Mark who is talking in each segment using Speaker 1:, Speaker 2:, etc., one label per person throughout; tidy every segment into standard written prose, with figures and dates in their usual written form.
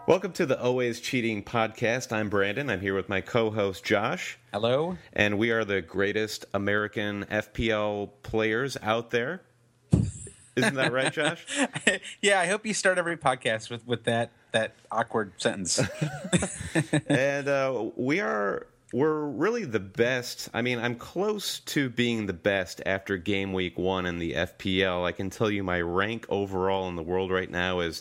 Speaker 1: Welcome to the Always Cheating podcast. I'm Brandon. I'm here with my co-host Josh.
Speaker 2: Hello.
Speaker 1: And we are the greatest American FPL players out there. Isn't that right, Josh?
Speaker 2: Yeah, I hope you start every podcast with that awkward sentence.
Speaker 1: And we're really the best. I mean, I'm close to being the best after game week 1 in the FPL. I can tell you my rank overall in the world right now is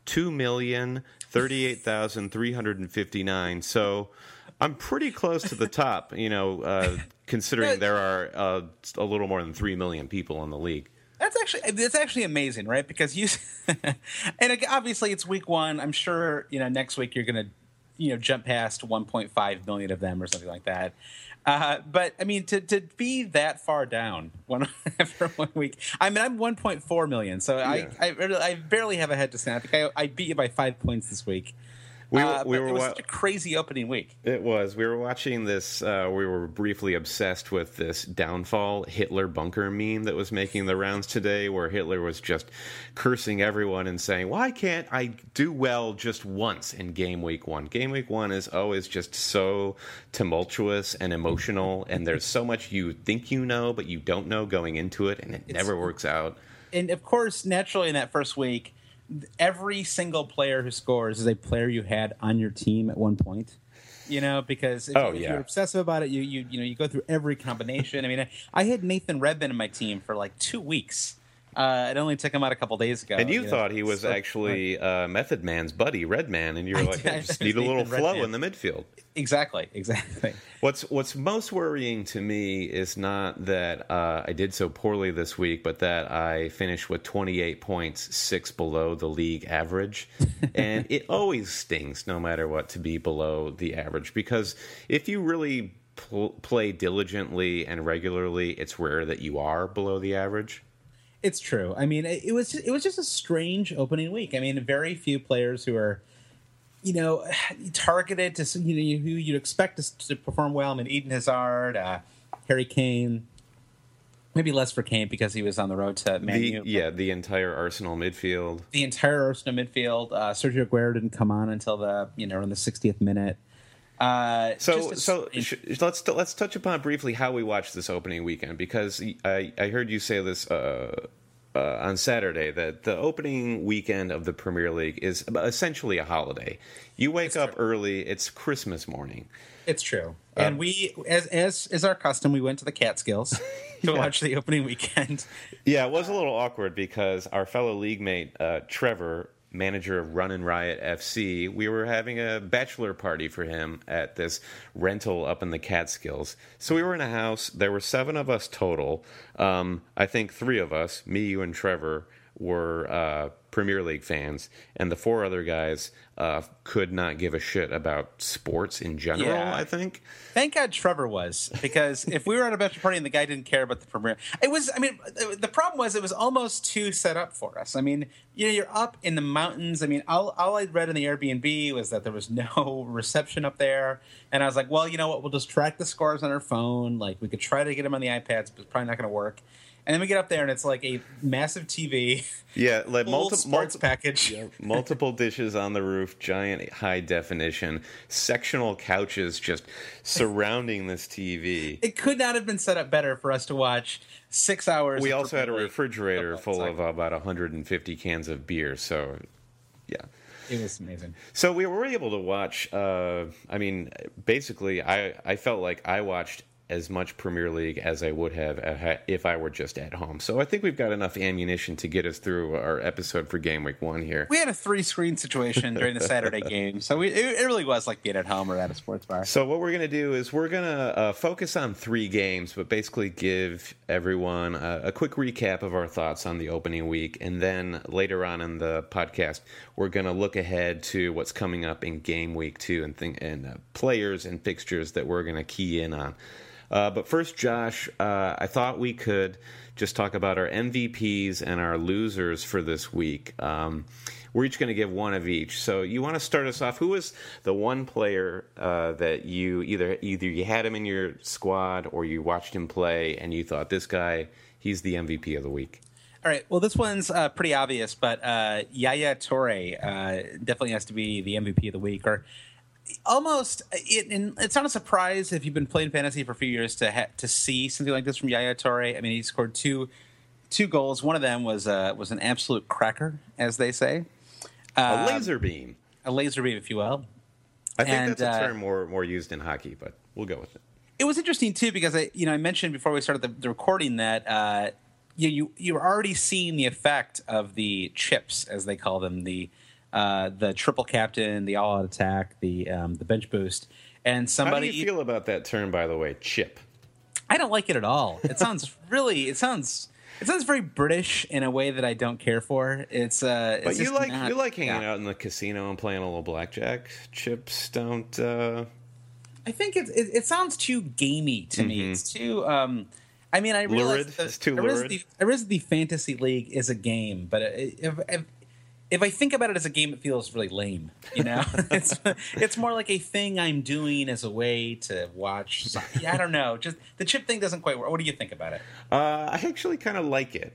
Speaker 1: 2,038,359. So I'm pretty close to the top, considering there are a little more than 3 million people in the league.
Speaker 2: That's actually amazing, right? Because and obviously it's week 1. I'm sure next week you're going to jump past 1.5 million of them or something like that. But I mean, to be that far down after 1 week, I mean, I'm 1.4 million, so yeah. I barely have a head to stand. I think I beat you by 5 points this week. It was such a crazy opening week.
Speaker 1: It was. We were watching this. We were briefly obsessed with this downfall Hitler bunker meme that was making the rounds today, where Hitler was just cursing everyone and saying, "Why can't I do well just once in game week 1? Game week 1 is always just so tumultuous and emotional, and there's so much you think you know, but you don't know going into it, and it never works out."
Speaker 2: And of course, naturally, in that first week, every single player who scores is a player you had on your team at one point, because if you're obsessive about it, you go through every combination. I mean, I had Nathan Redmond in my team for like 2 weeks. It only took him out a couple days ago.
Speaker 1: And you thought he was actually Method Man's buddy, Redman, and you were like, I just need a little flow in the midfield.
Speaker 2: Exactly.
Speaker 1: What's most worrying to me is not that I did so poorly this week, but that I finished with 28 points, 6 below the league average. And it always stings, no matter what, to be below the average. Because if you really play diligently and regularly, it's rare that you are below the average.
Speaker 2: It's true. I mean, it was just a strange opening week. I mean, very few players who are targeted to who you'd expect to perform well. I mean, Eden Hazard, Harry Kane, maybe less for Kane because he was on the road to Man U.
Speaker 1: The entire Arsenal midfield.
Speaker 2: Sergio Aguero didn't come on until in the 60th minute.
Speaker 1: Let's touch upon briefly how we watched this opening weekend, because I heard you say this on Saturday that the opening weekend of the Premier League is essentially a holiday. You wake up early; it's Christmas morning.
Speaker 2: It's true, and we, as our custom, we went to the Catskills to watch the opening weekend.
Speaker 1: Yeah, it was a little awkward because our fellow league mate Trevor, manager of Run and Riot FC, we were having a bachelor party for him at this rental up in the Catskills. So we were in a house. There were 7 of us total. I think 3 of us, me, you, and Trevor, were Premier League fans, and the 4 other guys could not give a shit about sports in general, I think.
Speaker 2: Thank God Trevor was, because if we were at a bachelor party and the guy didn't care about the Premier, the problem was it was almost too set up for us. I mean, you're up in the mountains. I mean, all I read in the Airbnb was that there was no reception up there, and I was like, well, you know what, we'll just track the scores on our phone. Like, we could try to get them on the iPads, but it's probably not going to work. And then we get up there, and it's like a massive TV.
Speaker 1: Yeah, like
Speaker 2: sports package.
Speaker 1: Yeah, multiple dishes on the roof, giant high definition, sectional couches just surrounding this TV.
Speaker 2: It could not have been set up better for us to watch 6 hours.
Speaker 1: We also had a refrigerator full of about 150 cans of beer, so yeah.
Speaker 2: It was amazing.
Speaker 1: So we were able to watch, basically, I felt like I watched as much Premier League as I would have if I were just at home. So I think we've got enough ammunition to get us through our episode for Game Week 1 here.
Speaker 2: We had a 3-screen situation during the Saturday game, so it really was like being at home or at a sports bar.
Speaker 1: So what we're going to do is we're going to focus on 3 games, but basically give everyone a quick recap of our thoughts on the opening week, and then later on in the podcast, we're going to look ahead to what's coming up in Game Week 2 and players and fixtures that we're going to key in on. But first, Josh, I thought we could just talk about our MVPs and our losers for this week. We're each going to give one of each. So you want to start us off? Who was the one player that you either you had him in your squad or you watched him play and you thought, this guy, he's the MVP of the week?
Speaker 2: All right. Well, this one's pretty obvious, but Yaya Toure definitely has to be the MVP of the week, or almost. It's not a surprise if you've been playing fantasy for a few years to see something like this from Yaya Toure. I mean, he scored two goals. One of them was an absolute cracker, as they say,
Speaker 1: a laser beam,
Speaker 2: if you will.
Speaker 1: I think that's a term more used in hockey, but we'll go with it.
Speaker 2: It was interesting too because I mentioned before we started the recording that you're already seeing the effect of the chips, as they call them, the triple captain, the all out attack, the bench boost, and somebody.
Speaker 1: How do you feel about that term, by the way, chip?
Speaker 2: I don't like it at all. It sounds very British in a way that I don't care for. But
Speaker 1: you like hanging out in the casino and playing a little blackjack. Chips don't.
Speaker 2: I think it sounds too gamey to me. It's too. I mean, I realize
Speaker 1: it's too lurid.
Speaker 2: I realize the fantasy league is a game, but if I think about it as a game, it feels really lame. You know, it's more like a thing I'm doing as a way to watch. I don't know. Just the chip thing doesn't quite work. What do you think about it?
Speaker 1: I actually kind of like it.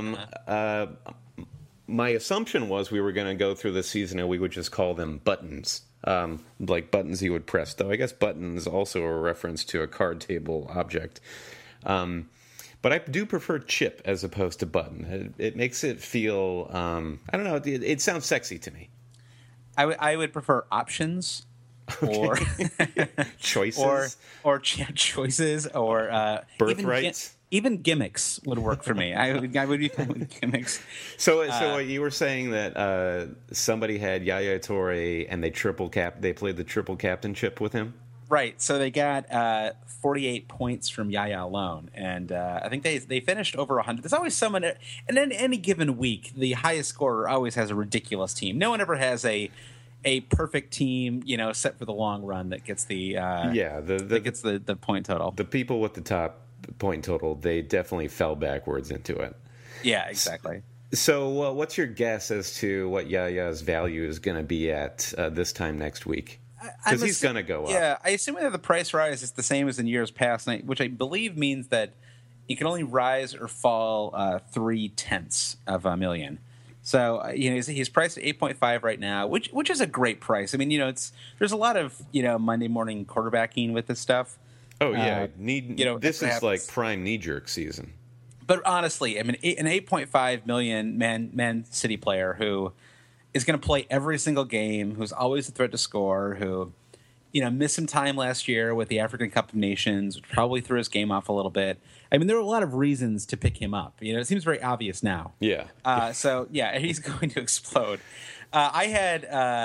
Speaker 1: My assumption was we were going to go through the season and we would just call them buttons. Like buttons you would press, though I guess buttons also are a reference to a card table object. But I do prefer chip as opposed to button. It makes it feel, I don't know, it sounds sexy to me.
Speaker 2: I would prefer options or
Speaker 1: choices
Speaker 2: or choices or
Speaker 1: birthrights.
Speaker 2: Even gimmicks would work for me. I would be fine with gimmicks.
Speaker 1: So you were saying that somebody had Yaya Toure and they played the triple captainship with him?
Speaker 2: Right. So they got 48 points from Yaya alone, and I think they finished over 100. There's always someone, and in any given week, the highest scorer always has a ridiculous team. No one ever has a perfect team, set for the long run that gets that gets the point total.
Speaker 1: The people with the top point total, they definitely fell backwards into it.
Speaker 2: Yeah, exactly.
Speaker 1: So what's your guess as to what Yaya's value is going to be at this time next week? Because he's going to go up.
Speaker 2: Yeah, I assume that the price rise is the same as in years past, which I believe means that you can only rise or fall 0.3 of a million. So he's priced at 8.5 right now, which is a great price. I mean, there's a lot of Monday morning quarterbacking with this stuff.
Speaker 1: Oh yeah, this is like prime knee-jerk season.
Speaker 2: But honestly, I mean, an 8.5 million Man City player who is going to play every single game, who's always a threat to score, who missed some time last year with the African Cup of Nations, which probably threw his game off a little bit. I mean, there are a lot of reasons to pick him up. It seems very obvious now.
Speaker 1: Yeah.
Speaker 2: So yeah, he's going to explode. I had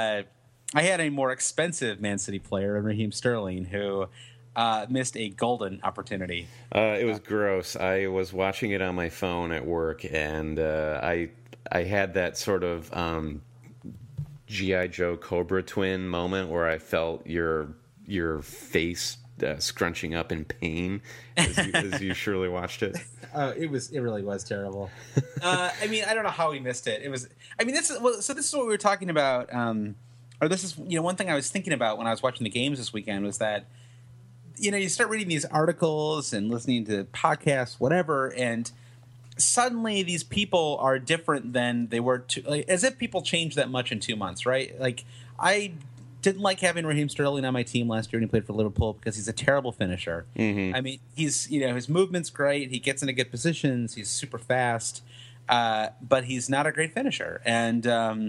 Speaker 2: a more expensive Man City player, Raheem Sterling, who missed a golden opportunity.
Speaker 1: It was gross. I was watching it on my phone at work, and I had that sort of G.I. Joe Cobra twin moment where I felt your face scrunching up in pain as you surely watched it.
Speaker 2: It really was terrible. I mean, I don't know how he missed it. It was. I mean, this is what we were talking about. Or this is one thing I was thinking about when I was watching the games this weekend was that you start reading these articles and listening to podcasts, whatever, and suddenly these people are different than they were as if people changed that much in 2 months, right? Like I didn't like having Raheem Sterling on my team last year when he played for Liverpool because he's a terrible finisher. Mm-hmm. I mean, he's his movement's great, he gets into good positions, he's super fast, but he's not a great finisher, and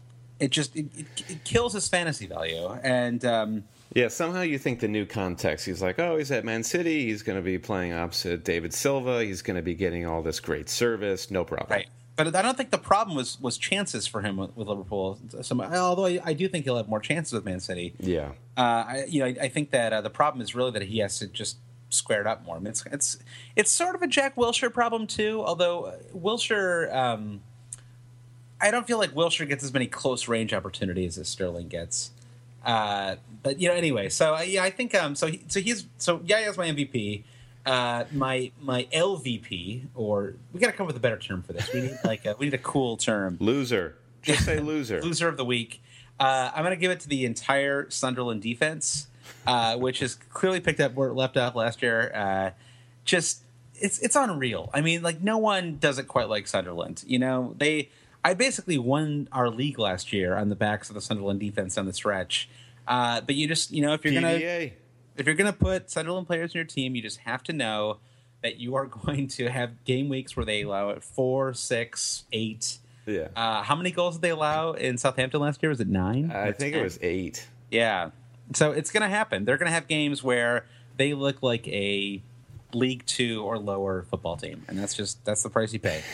Speaker 2: it kills his fantasy value. And
Speaker 1: yeah, somehow you think the new context, he's like, he's at Man City, he's going to be playing opposite David Silva, he's going to be getting all this great service, no problem.
Speaker 2: Right. But I don't think the problem was chances for him with Liverpool. Although I do think he'll have more chances with Man City.
Speaker 1: Yeah.
Speaker 2: I think that the problem is really that he has to just square it up more. I mean, it's sort of a Jack Wilshere problem too. Although Wilshere, I don't feel like Wilshere gets as many close range opportunities as Sterling gets. But anyway, so I think Yaya's my MVP. My LVP, or we got to come up with a better term for this. We need a cool term.
Speaker 1: Loser. Just say loser.
Speaker 2: Loser of the week. I'm going to give it to the entire Sunderland defense, which has clearly picked up where it left off last year. Just it's unreal. I mean, like no one does it quite like Sunderland. I basically won our league last year on the backs of the Sunderland defense on the stretch. But you just if you're gonna put Sunderland players in your team, you just have to know that you are going to have game weeks where they allow it 4, 6, 8.
Speaker 1: Yeah.
Speaker 2: How many goals did they allow in Southampton last year? Was it 9?
Speaker 1: I think 10? It was 8.
Speaker 2: Yeah. So it's going to happen. They're going to have games where they look like a League 2 or lower football team, and that's the price you pay.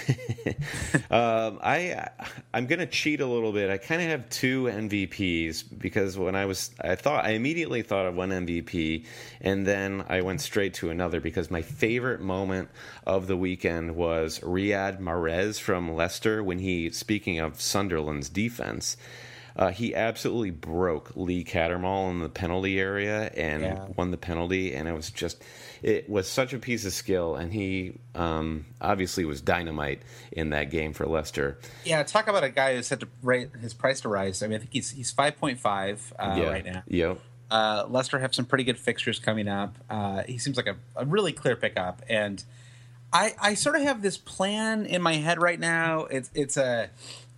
Speaker 1: I'm going to cheat a little bit. I kind of have 2 MVPs because when I immediately thought of one MVP, and then I went straight to another because my favorite moment of the weekend was Riyad Mahrez from Leicester when speaking of Sunderland's defense. He absolutely broke Lee Cattermole in the penalty area and won the penalty, and it was such a piece of skill, and he obviously was dynamite in that game for Leicester.
Speaker 2: Yeah, talk about a guy who's had to rate his price to rise. I mean, I think he's 5.5 right now.
Speaker 1: Yep.
Speaker 2: Leicester have some pretty good fixtures coming up. He seems like a really clear pickup, and I sort of have this plan in my head right now. It's a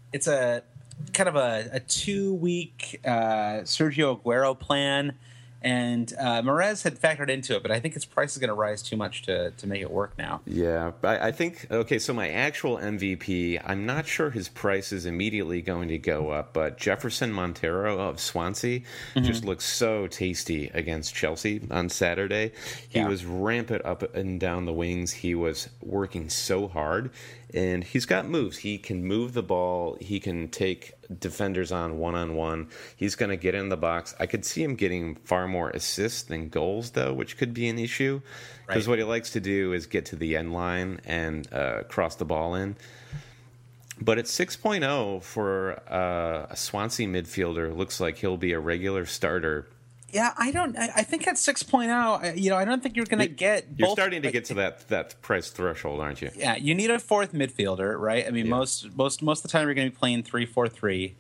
Speaker 2: kind of a 2-week Sergio Aguero plan, and Mahrez had factored into it, but I think his price is going to rise too much to make it work now.
Speaker 1: Yeah, I think, okay, so my actual MVP, I'm not sure his price is immediately going to go up, but Jefferson Montero of Swansea just looks so tasty against Chelsea on Saturday. He was rampant up and down the wings. He was working so hard, and he's got moves. He can move the ball. He can take defenders on one-on-one. He's going to get in the box. I could see him getting far more assists than goals, though, which could be an issue. Because what he likes to do is get to the end line and cross the ball in. But at 6.0 for a Swansea midfielder, looks like he'll be a regular starter.
Speaker 2: Yeah, I think at 6.0, I don't think you're going to get.
Speaker 1: You're starting to get to that price threshold, aren't you?
Speaker 2: Yeah, you need a fourth midfielder, right? I mean, most of the time you're going to be playing 3-4-3.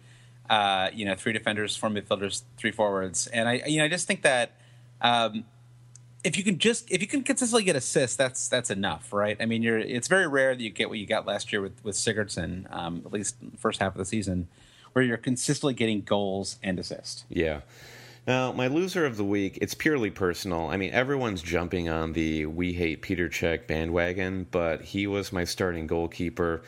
Speaker 2: 3 defenders, 4 midfielders, 3 forwards, and I just think that if you can consistently get assists, that's enough, right? I mean, it's very rare that you get what you got last year with Sigurdsson, at least the first half of the season, where you're consistently getting goals and assists.
Speaker 1: Yeah. Now, my loser of the week, it's purely personal. I mean, everyone's jumping on the We Hate Peter Cech bandwagon, but he was my starting goalkeeper.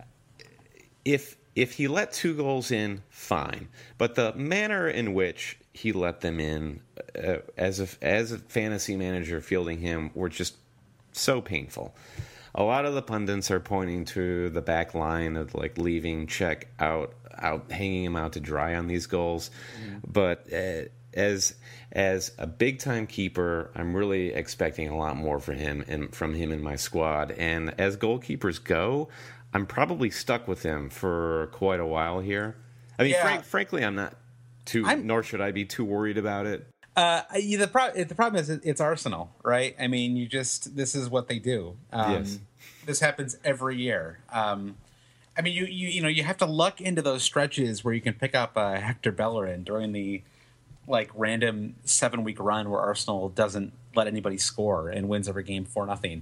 Speaker 1: If he let 2 goals in, fine. But the manner in which he let them in, as a fantasy manager fielding him, were just so painful. A lot of the pundits are pointing to the back line of leaving Cech out, hanging him out to dry on these goals. But as a big time keeper, I'm really expecting a lot more from him in my squad. And as goalkeepers go, I'm probably stuck with him for quite a while here. I mean, frankly, I'm not nor should I be too worried about it.
Speaker 2: The problem is it's Arsenal, right? I mean, this is what they do.
Speaker 1: Yes.
Speaker 2: This happens every year. I mean, you have to luck into those stretches where you can pick up Hector Bellerin during the random 7-week run where Arsenal doesn't let anybody score and wins every game 4-0.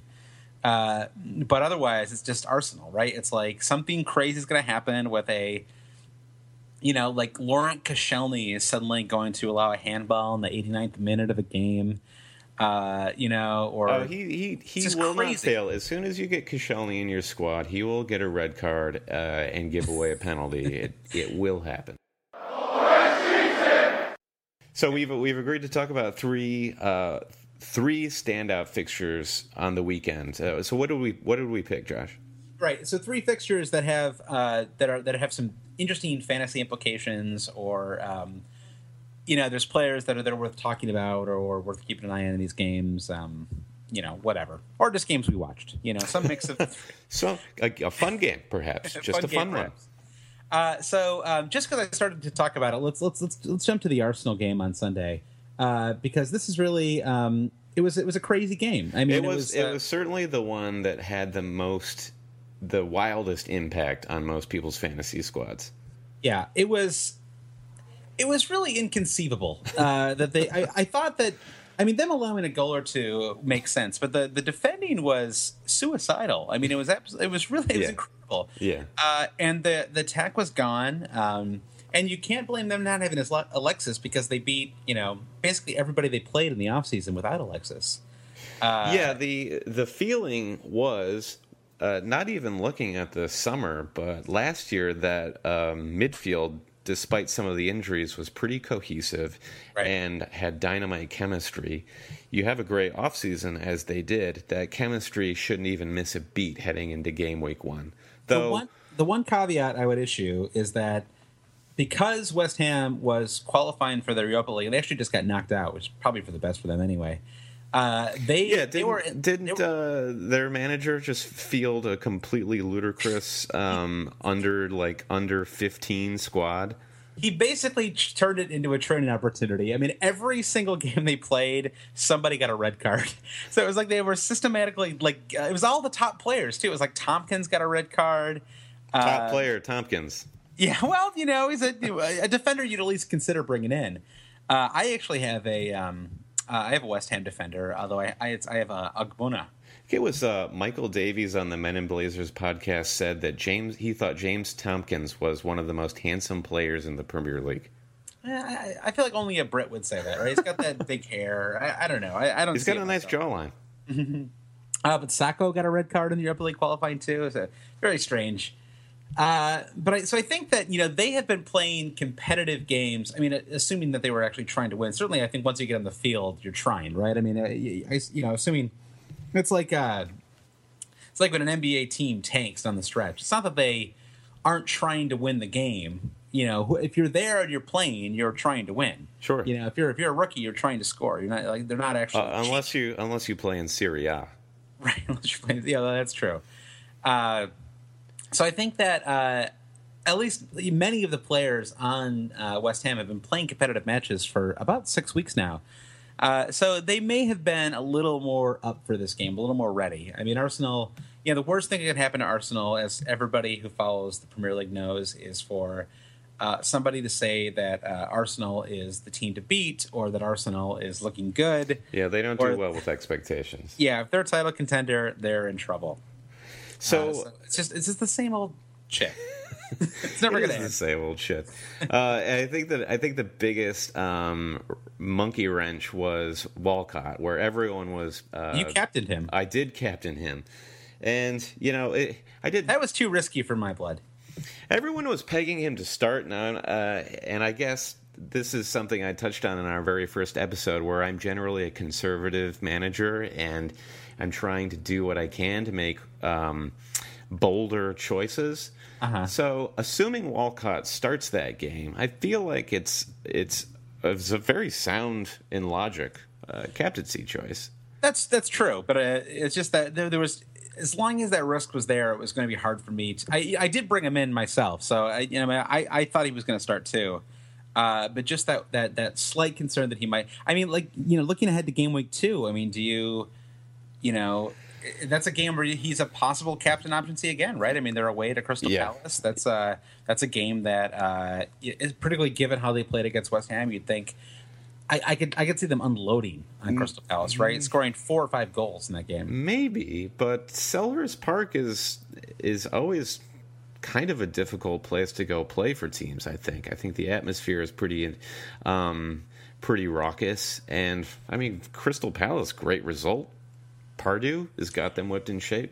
Speaker 2: But otherwise, it's just Arsenal, right? It's like something crazy is going to happen with Laurent Koscielny is suddenly going to allow a handball in the 89th minute of a game. He
Speaker 1: will not fail. As soon as you get Koscielny in your squad, he will get a red card and give away a penalty. It will happen. So we've agreed to talk about three standout fixtures on the weekend. So what did we pick, Josh?
Speaker 2: Right. So 3 fixtures that have that have some interesting fantasy implications, or there's players that are worth talking about or worth keeping an eye on in these games. Whatever, or just games we watched. Some mix of
Speaker 1: so a fun game, perhaps, just a fun one.
Speaker 2: Just because I started to talk about it, let's jump to the Arsenal game on Sunday, because this is really it was a crazy game. I mean, it was
Speaker 1: certainly the one that had the wildest impact on most people's fantasy squads.
Speaker 2: Yeah, it was really inconceivable that they. I thought that I mean, them allowing a goal or two makes sense, but the defending was suicidal. I mean, it was incredible.
Speaker 1: Yeah.
Speaker 2: And the attack was gone. And you can't blame them not having Alexis because they beat, basically everybody they played in the offseason without Alexis.
Speaker 1: The feeling was, not even looking at the summer, but last year that midfield, despite some of the injuries, was pretty cohesive and had dynamite chemistry. You have a great offseason, as they did. That chemistry shouldn't even miss a beat heading into game week 1. Though
Speaker 2: the one caveat I would issue is that because West Ham was qualifying for the Europa League, they actually just got knocked out, which is probably for the best for them anyway.
Speaker 1: Didn't their manager just field a completely ludicrous under 15 squad?
Speaker 2: He basically turned it into a training opportunity. I mean, every single game they played, somebody got a red card. So it was like they were systematically it was all the top players too. It was like Tompkins got a red card.
Speaker 1: Top player Tompkins.
Speaker 2: Yeah, well, he's a defender you'd at least consider bringing in. I actually have I have a West Ham defender, although I have a Agbona.
Speaker 1: It was Michael Davies on the Men in Blazers podcast said that he thought James Tompkins was one of the most handsome players in the Premier League.
Speaker 2: I feel like only a Brit would say that, right? He's got that big hair. I don't know. I don't.
Speaker 1: He's got a nice jawline.
Speaker 2: But Sacco got a red card in the Europa League qualifying too. It's very strange. So I think that they have been playing competitive games. I mean, assuming that they were actually trying to win. Certainly, I think once you get on the field, you're trying, right? I mean, assuming it's like when an NBA team tanks on the stretch. It's not that they aren't trying to win the game. If you're there and you're playing, you're trying to win.
Speaker 1: Sure.
Speaker 2: If you're a rookie, you're trying to score. You're not they're not actually
Speaker 1: unless you play in Serie A.
Speaker 2: Right. Unless you're playing, yeah, that's true. So I think that at least many of the players on West Ham have been playing competitive matches for about 6 weeks now. So they may have been a little more up for this game, a little more ready. I mean, Arsenal, the worst thing that can happen to Arsenal, as everybody who follows the Premier League knows, is for somebody to say that Arsenal is the team to beat or that Arsenal is looking good.
Speaker 1: Yeah, they don't do well with expectations.
Speaker 2: Yeah, if they're a title contender, they're in trouble.
Speaker 1: So
Speaker 2: it's just the same old shit. It's never going to end.
Speaker 1: The same old shit. I think the biggest monkey wrench was Walcott, where everyone was.
Speaker 2: You captained him.
Speaker 1: I did captain him, and I did.
Speaker 2: That was too risky for my blood.
Speaker 1: Everyone was pegging him to start now, and I guess this is something I touched on in our very first episode, where I'm generally a conservative manager, and I'm trying to do what I can to make bolder choices. So, assuming Walcott starts that game, I feel like it's a very sound in logic captaincy choice.
Speaker 2: That's true, but it's just that there was, as long as that risk was there, it was going to be hard for me. I did bring him in myself, so I thought he was going to start too. But just that slight concern that he might. I mean, looking ahead to game week 2. I mean, do you that's a game where he's a possible captain option C again, right? I mean, they're away to Crystal Palace. That's a game that is particularly given how they played against West Ham. You'd think I could see them unloading on Crystal Palace, right? Scoring 4 or 5 goals in that game.
Speaker 1: Maybe, but Selhurst Park is always kind of a difficult place to go play for teams. I think the atmosphere is pretty raucous, and I mean, Crystal Palace, great result. Pardew has got them whipped into shape.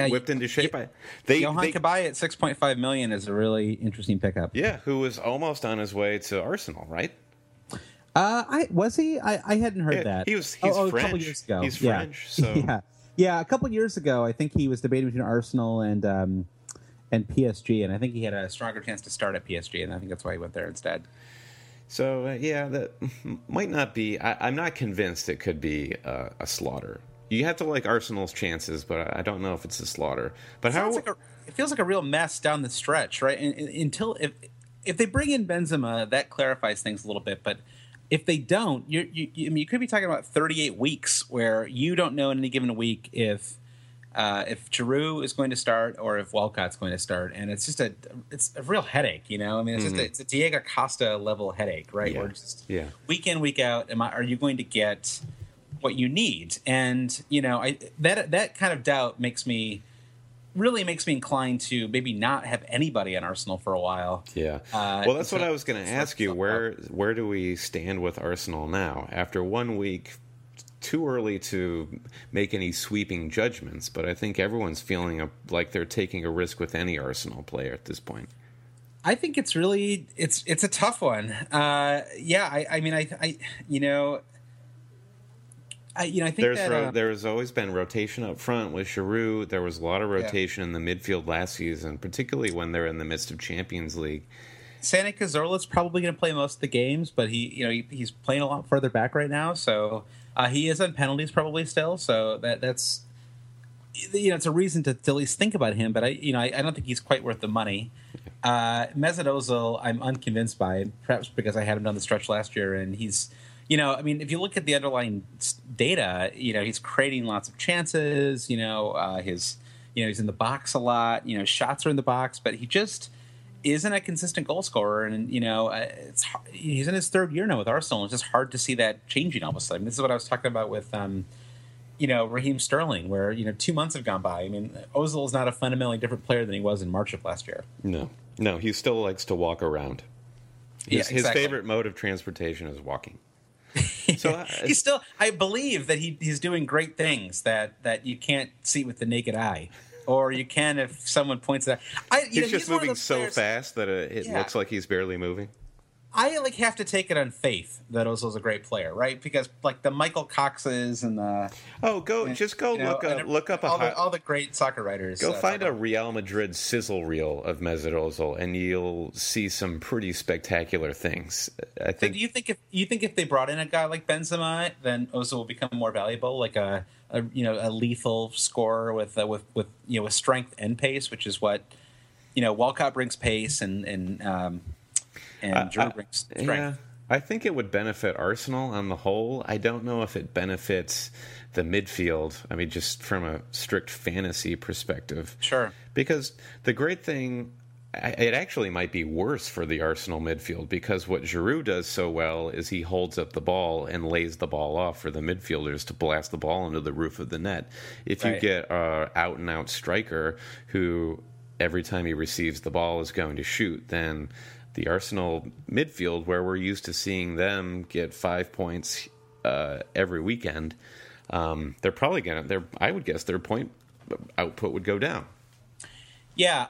Speaker 2: Johan Cabaye at $6.5 million is a really interesting pickup.
Speaker 1: Yeah, who was almost on his way to Arsenal, right?
Speaker 2: Was he? I hadn't heard that.
Speaker 1: He's
Speaker 2: French.
Speaker 1: A
Speaker 2: couple years ago.
Speaker 1: He's French. So
Speaker 2: yeah. A couple years ago, I think he was debating between Arsenal and PSG, and I think he had a stronger chance to start at PSG, and I think that's why he went there instead.
Speaker 1: So that might not be. I'm not convinced it could be a slaughter. You have to like Arsenal's chances, but I don't know if it's a slaughter. But
Speaker 2: it feels like a real mess down the stretch, right? Until if they bring in Benzema, that clarifies things a little bit. But if they don't, you could be talking about 38 weeks where you don't know in any given week if Giroud is going to start or if Walcott's going to start, and it's just it's a real headache, I mean, it's a Diego Costa level headache, right?
Speaker 1: Yeah.
Speaker 2: Where just week in, week out, are you going to get what you need. And that kind of doubt makes me inclined to maybe not have anybody on Arsenal for a while.
Speaker 1: Yeah. Well, that's what I was going to ask you. Where do we stand with Arsenal now? After 1 week, too early to make any sweeping judgments, but I think everyone's feeling like they're taking a risk with any Arsenal player at this point.
Speaker 2: I think it's really it's a tough one. I think
Speaker 1: there's always been rotation up front with Giroud. There was a lot of rotation in the midfield last season, particularly when they're in the midst of Champions League.
Speaker 2: Santi Cazorla's probably going to play most of the games, but he's playing a lot further back right now, so he is on penalties probably still. So that's it's a reason to at least think about him. But I don't think he's quite worth the money. Mesut Ozil, I'm unconvinced by, perhaps because I had him down the stretch last year, and he's. If you look at the underlying data, he's creating lots of chances. He's in the box a lot. Shots are in the box, but he just isn't a consistent goal scorer. And he's in his third year now with Arsenal. It's just hard to see that changing all of a sudden. This is what I was talking about with, Raheem Sterling, where 2 months have gone by. I mean, Ozil is not a fundamentally different player than he was in March of last year.
Speaker 1: No, he still likes to walk around. His favorite mode of transportation is walking. So
Speaker 2: he's still. I believe that he's doing great things that you can't see with the naked eye, or you can if someone points it out.
Speaker 1: He's just moving so fast that it looks like he's barely moving.
Speaker 2: I have to take it on faith that Ozil's a great player, right? Because like the Michael Coxes and the
Speaker 1: look up
Speaker 2: all the great soccer writers.
Speaker 1: Go find a Real Madrid sizzle reel of Mesut Ozil, and you'll see some pretty spectacular things. I think.
Speaker 2: So do you think if they brought in a guy like Benzema, then Ozil will become more valuable, like a lethal scorer with strength and pace, which is what Walcott brings pace and Giroud brings strength.
Speaker 1: Yeah, I think it would benefit Arsenal on the whole. I don't know if it benefits the midfield. I mean, just from a strict fantasy perspective.
Speaker 2: Sure.
Speaker 1: Because the great thing, it actually might be worse for the Arsenal midfield, because what Giroud does so well is he holds up the ball and lays the ball off for the midfielders to blast the ball into the roof of the net. If you get an out-and-out striker who every time he receives the ball is going to shoot, then the Arsenal midfield, where we're used to seeing them get 5 points every weekend, they're probably I would guess their point output would go down.
Speaker 2: Yeah,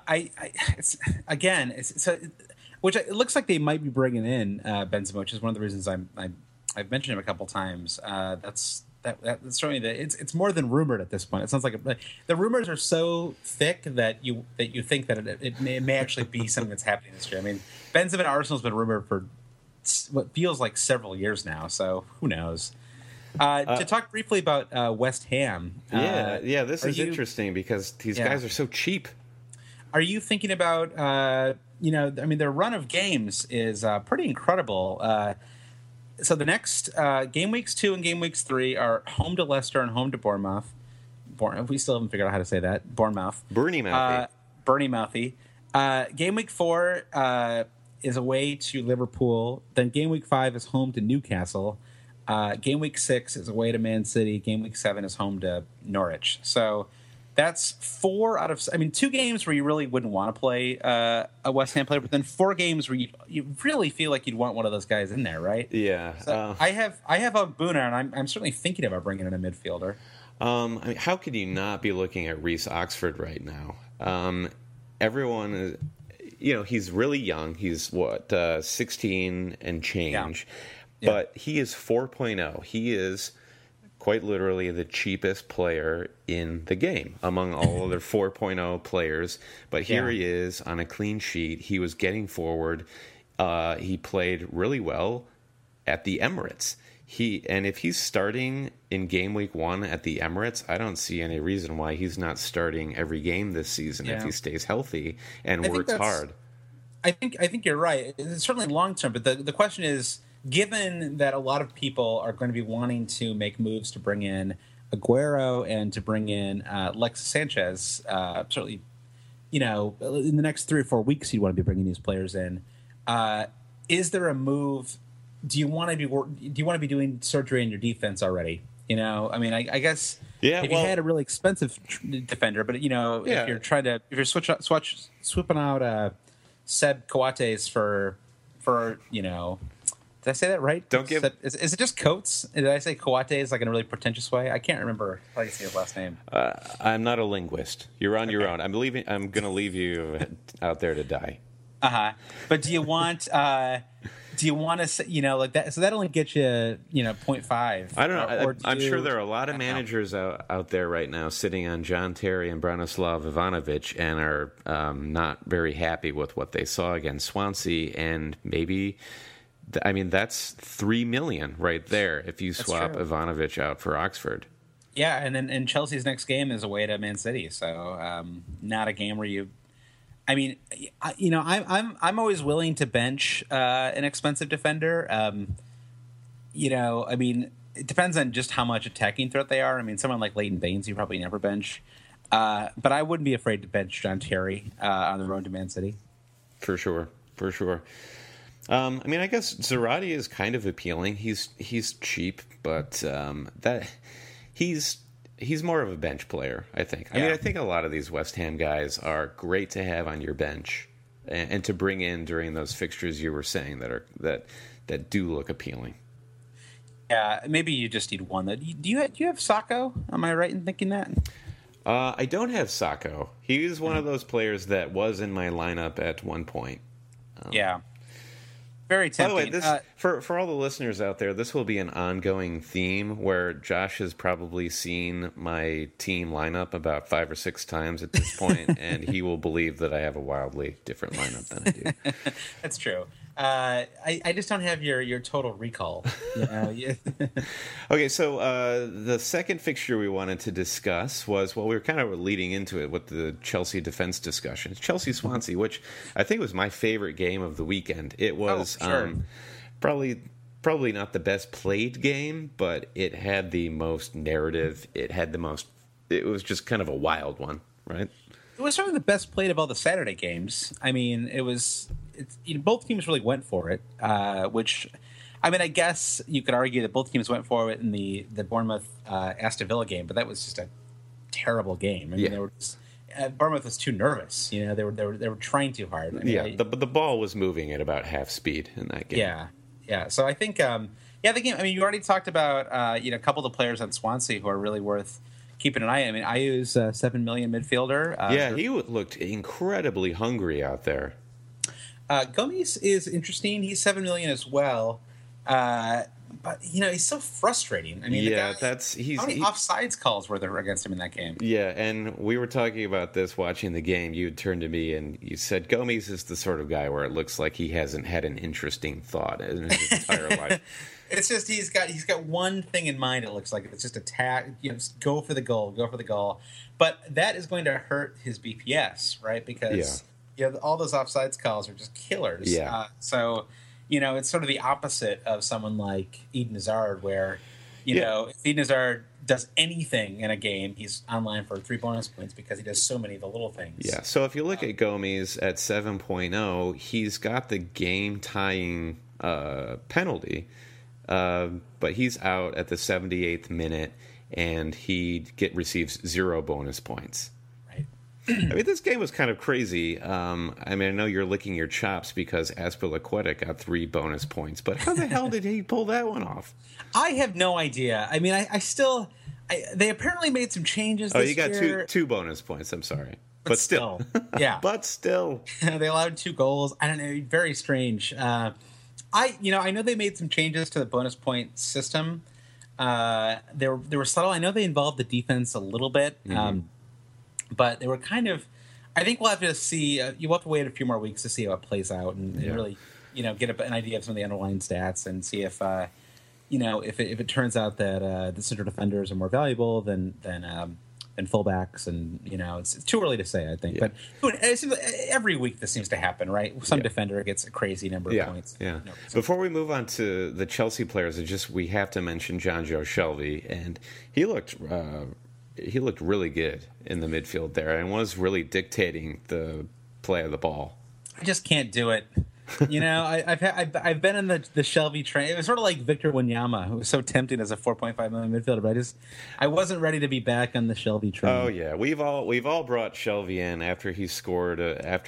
Speaker 2: which it looks like they might be bringing in Benzema, which is one of the reasons I've mentioned him a couple times. That's showing that it's more than rumored at this point. It sounds like the rumors are so thick that you think that it may actually be something that's happening this year. I mean, Benzema at Arsenal's been rumored for what feels like several years now, so who knows? To talk briefly about West Ham.
Speaker 1: This is interesting because these guys are so cheap.
Speaker 2: Are you thinking about their run of games is pretty incredible. So the next game weeks 2 and game weeks 3 are home to Leicester and home to Bournemouth. We still haven't figured out how to say that. Bournemouth.
Speaker 1: Bernie
Speaker 2: Mouthy. Game week 4 is away to Liverpool. Then game week 5 is home to Newcastle. Game week 6 is away to Man City. Game week 7 is home to Norwich. So that's 4 out of 2 games where you really wouldn't want to play a West Ham player, but then 4 games where you really feel like you'd want one of those guys in there, right?
Speaker 1: Yeah.
Speaker 2: So I have Ogbuna, and I'm certainly thinking about bringing in a midfielder.
Speaker 1: How could you not be looking at Reece Oxford right now? Everyone is, he's really young. He's 16 and change, but he is 4.0. He is quite literally the cheapest player in the game among all other 4.0 players. But here he is on a clean sheet. He was getting forward. He played really well at the Emirates. If he's starting in game week 1 at the Emirates, I don't see any reason why he's not starting every game this season if he stays healthy and works hard.
Speaker 2: I think you're right. It's certainly long term, but the question is, given that a lot of people are going to be wanting to make moves to bring in Aguero and to bring in Alexis Sanchez, certainly, in the next 3 or 4 weeks, you'd want to be bringing these players in. Is there a move? Do you want to be doing surgery in your defense already? I mean, I guess
Speaker 1: Yeah,
Speaker 2: if you had a really expensive defender, but if you're swooping out Seb Coates for did I say that right?
Speaker 1: Don't give.
Speaker 2: Is it just Coates? Did I say Coates like in a really pretentious way? I can't remember how you say his last name.
Speaker 1: I'm not a linguist. You're on your own. I'm going to leave you out there to die.
Speaker 2: But do you want to say, like that? So that only gets you 0.5.
Speaker 1: I don't know. I'm sure there are a lot of managers out there right now sitting on John Terry and Branislav Ivanovic and are not very happy with what they saw against Swansea, and maybe. I mean, that's $3 million right there if you swap Ivanovic out for Oxford.
Speaker 2: Yeah, and then Chelsea's next game is away to Man City, so not a game where you. I mean, I'm always willing to bench an expensive defender. I mean, it depends on just how much attacking threat they are. I mean, someone like Leighton Baines, you probably never bench, but I wouldn't be afraid to bench John Terry on the road to Man City.
Speaker 1: For sure. I mean, I guess Zarate is kind of appealing. He's cheap, but he's more of a bench player, I think. I mean, I think a lot of these West Ham guys are great to have on your bench and to bring in during those fixtures you were saying that do look appealing.
Speaker 2: Yeah, maybe you just need one. Do you have Sacco? Am I right in thinking that?
Speaker 1: I don't have Sacco. He is one of those players that was in my lineup at one point.
Speaker 2: Yeah. Very tempting.
Speaker 1: By the way, for all the listeners out there, this will be an ongoing theme where Josh has probably seen my team lineup about 5 or 6 times at this point, and he will believe that I have a wildly different lineup than I do.
Speaker 2: That's true. I just don't have your total recall.
Speaker 1: Okay, so the second fixture we wanted to discuss was, we were kind of leading into it with the Chelsea defense discussion. It's Chelsea-Swansea, which I think was my favorite game of the weekend. It was probably not the best played game, but it had the most narrative. It was just kind of a wild one, right?
Speaker 2: It was certainly the best played of all the Saturday games. I mean, both teams really went for it, which, I mean, I guess you could argue that both teams went for it in the Bournemouth Aston Villa game, but that was just a terrible game. I mean, Bournemouth was too nervous. They were trying too hard. I mean,
Speaker 1: the ball was moving at about half speed in that game.
Speaker 2: Yeah. So I think, the game. I mean, you already talked about a couple of the players on Swansea who are really worth keeping an eye on. I mean, Ayu's $7 million midfielder.
Speaker 1: He looked incredibly hungry out there.
Speaker 2: Gomes is interesting. He's $7 million as well, but he's so frustrating. I mean, how many offsides calls were there against him in that game?
Speaker 1: Yeah, and we were talking about this watching the game. You turned to me and you said Gomes is the sort of guy where it looks like he hasn't had an interesting thought in his entire life.
Speaker 2: It's just he's got one thing in mind. It looks like it's just attack. Just go for the goal. But that is going to hurt his BPS, right? Because all those offsides calls are just killers.
Speaker 1: Yeah.
Speaker 2: So it's sort of the opposite of someone like Eden Hazard, where if Eden Hazard does anything in a game, he's online for 3 bonus points because he does so many of the little things.
Speaker 1: Yeah. So if you look at Gomes at 7.0, he's got the game tying penalty. But he's out at the 78th minute, and he receives 0 bonus points.
Speaker 2: Right.
Speaker 1: I mean, this game was kind of crazy. I mean, I know you're licking your chops because Azpilicueta got 3 bonus points, but how the hell did he pull that one off?
Speaker 2: I have no idea. I mean, they apparently made some changes this year.
Speaker 1: You got two bonus points. I'm sorry. But still.
Speaker 2: Yeah.
Speaker 1: But still.
Speaker 2: They allowed 2 goals. I don't know. Very strange. I know they made some changes to the bonus point system. They were subtle. I know they involved the defense a little bit, but they were kind of. I think we'll have to see. You'll have to wait a few more weeks to see how it plays out and really, get an idea of some of the underlying stats and see if, if it turns out that the central defenders are more valuable than fullbacks, and it's too early to say, I think.
Speaker 1: Yeah.
Speaker 2: But it seems like every week this seems to happen, right? Some defender gets a crazy number of points.
Speaker 1: Yeah. Before we move on to the Chelsea players, we have to mention Jonjo Shelvey, and he looked really good in the midfield there, and was really dictating the play of the ball.
Speaker 2: I just can't do it. I've been in the Shelby train. It was sort of like Victor Wanyama, who was so tempting as a 4.5 million midfielder, but I wasn't ready to be back on the Shelby train.
Speaker 1: Oh yeah, we've all brought Shelby in after he's scored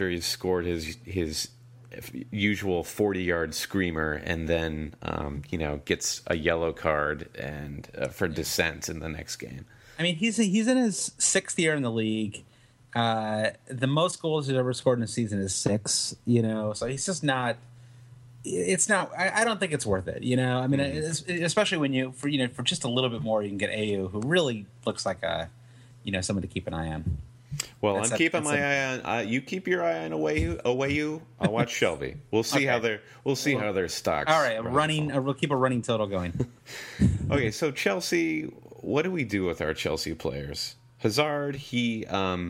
Speaker 1: his usual 40-yard screamer, and then gets a yellow card and for dissent in the next game.
Speaker 2: I mean, he's in his 6th year in the league. The most goals he's ever scored in a season is 6. So he's just not. It's not. I don't think it's worth it. I mean, especially when for just a little bit more, you can get Ayew, who really looks like someone to keep an eye on.
Speaker 1: Well, I'm keeping my eye on. You keep your eye on Ayew. I'll watch Shelby. We'll see how their stocks.
Speaker 2: All right, we'll keep a running total going.
Speaker 1: Okay, so Chelsea. What do we do with our Chelsea players? Hazard, he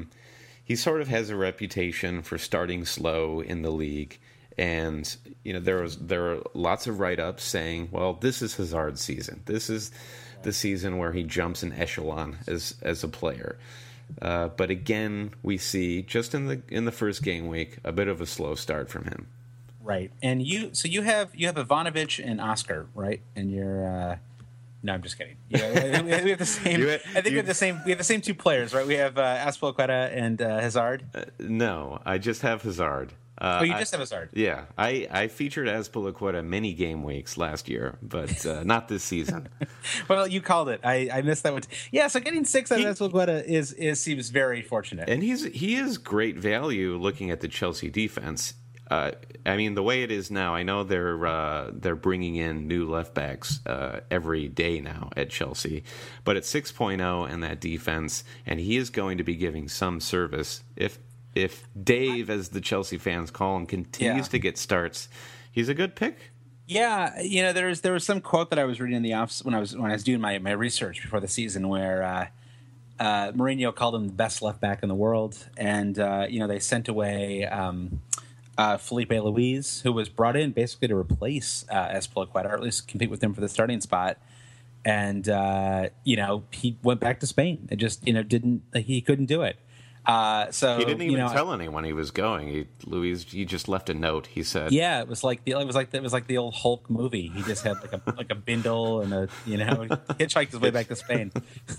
Speaker 1: sort of has a reputation for starting slow in the league, and there are lots of write-ups saying, well, this is Hazard's season. This is the season where he jumps an echelon as a player. But again, we see just in the first game week a bit of a slow start from him.
Speaker 2: Right, and you have Ivanovic and Oscar, right? And you're no, I'm just kidding. We have the same. We have the same 2 players, right? We have Azpilicueta and Hazard.
Speaker 1: No, I just have Hazard.
Speaker 2: You just have Hazard.
Speaker 1: Yeah, I featured Azpilicueta many game weeks last year, but not this season.
Speaker 2: Well, you called it. I missed that one. Yeah, so getting 6 on Azpilicueta seems very fortunate.
Speaker 1: And he is great value looking at the Chelsea defense. I mean, the way it is now, I know they're bringing in new left backs every day now at Chelsea, but at 6.0 and that defense, and he is going to be giving some service. If Dave, as the Chelsea fans call him, continues to get starts, he's a good pick.
Speaker 2: Yeah, there was some quote that I was reading in the office when I was doing my research before the season where Mourinho called him the best left back in the world, and they sent away. Felipe Luis, who was brought in basically to replace Azpilicueta, or at least compete with him for the starting spot. And, he went back to Spain. It just, he couldn't do it. So
Speaker 1: he didn't even tell anyone he was going. He just left a note. He said,
Speaker 2: "Yeah, it was like the old Hulk movie. He just had like a bindle and hitchhiked his way back to Spain."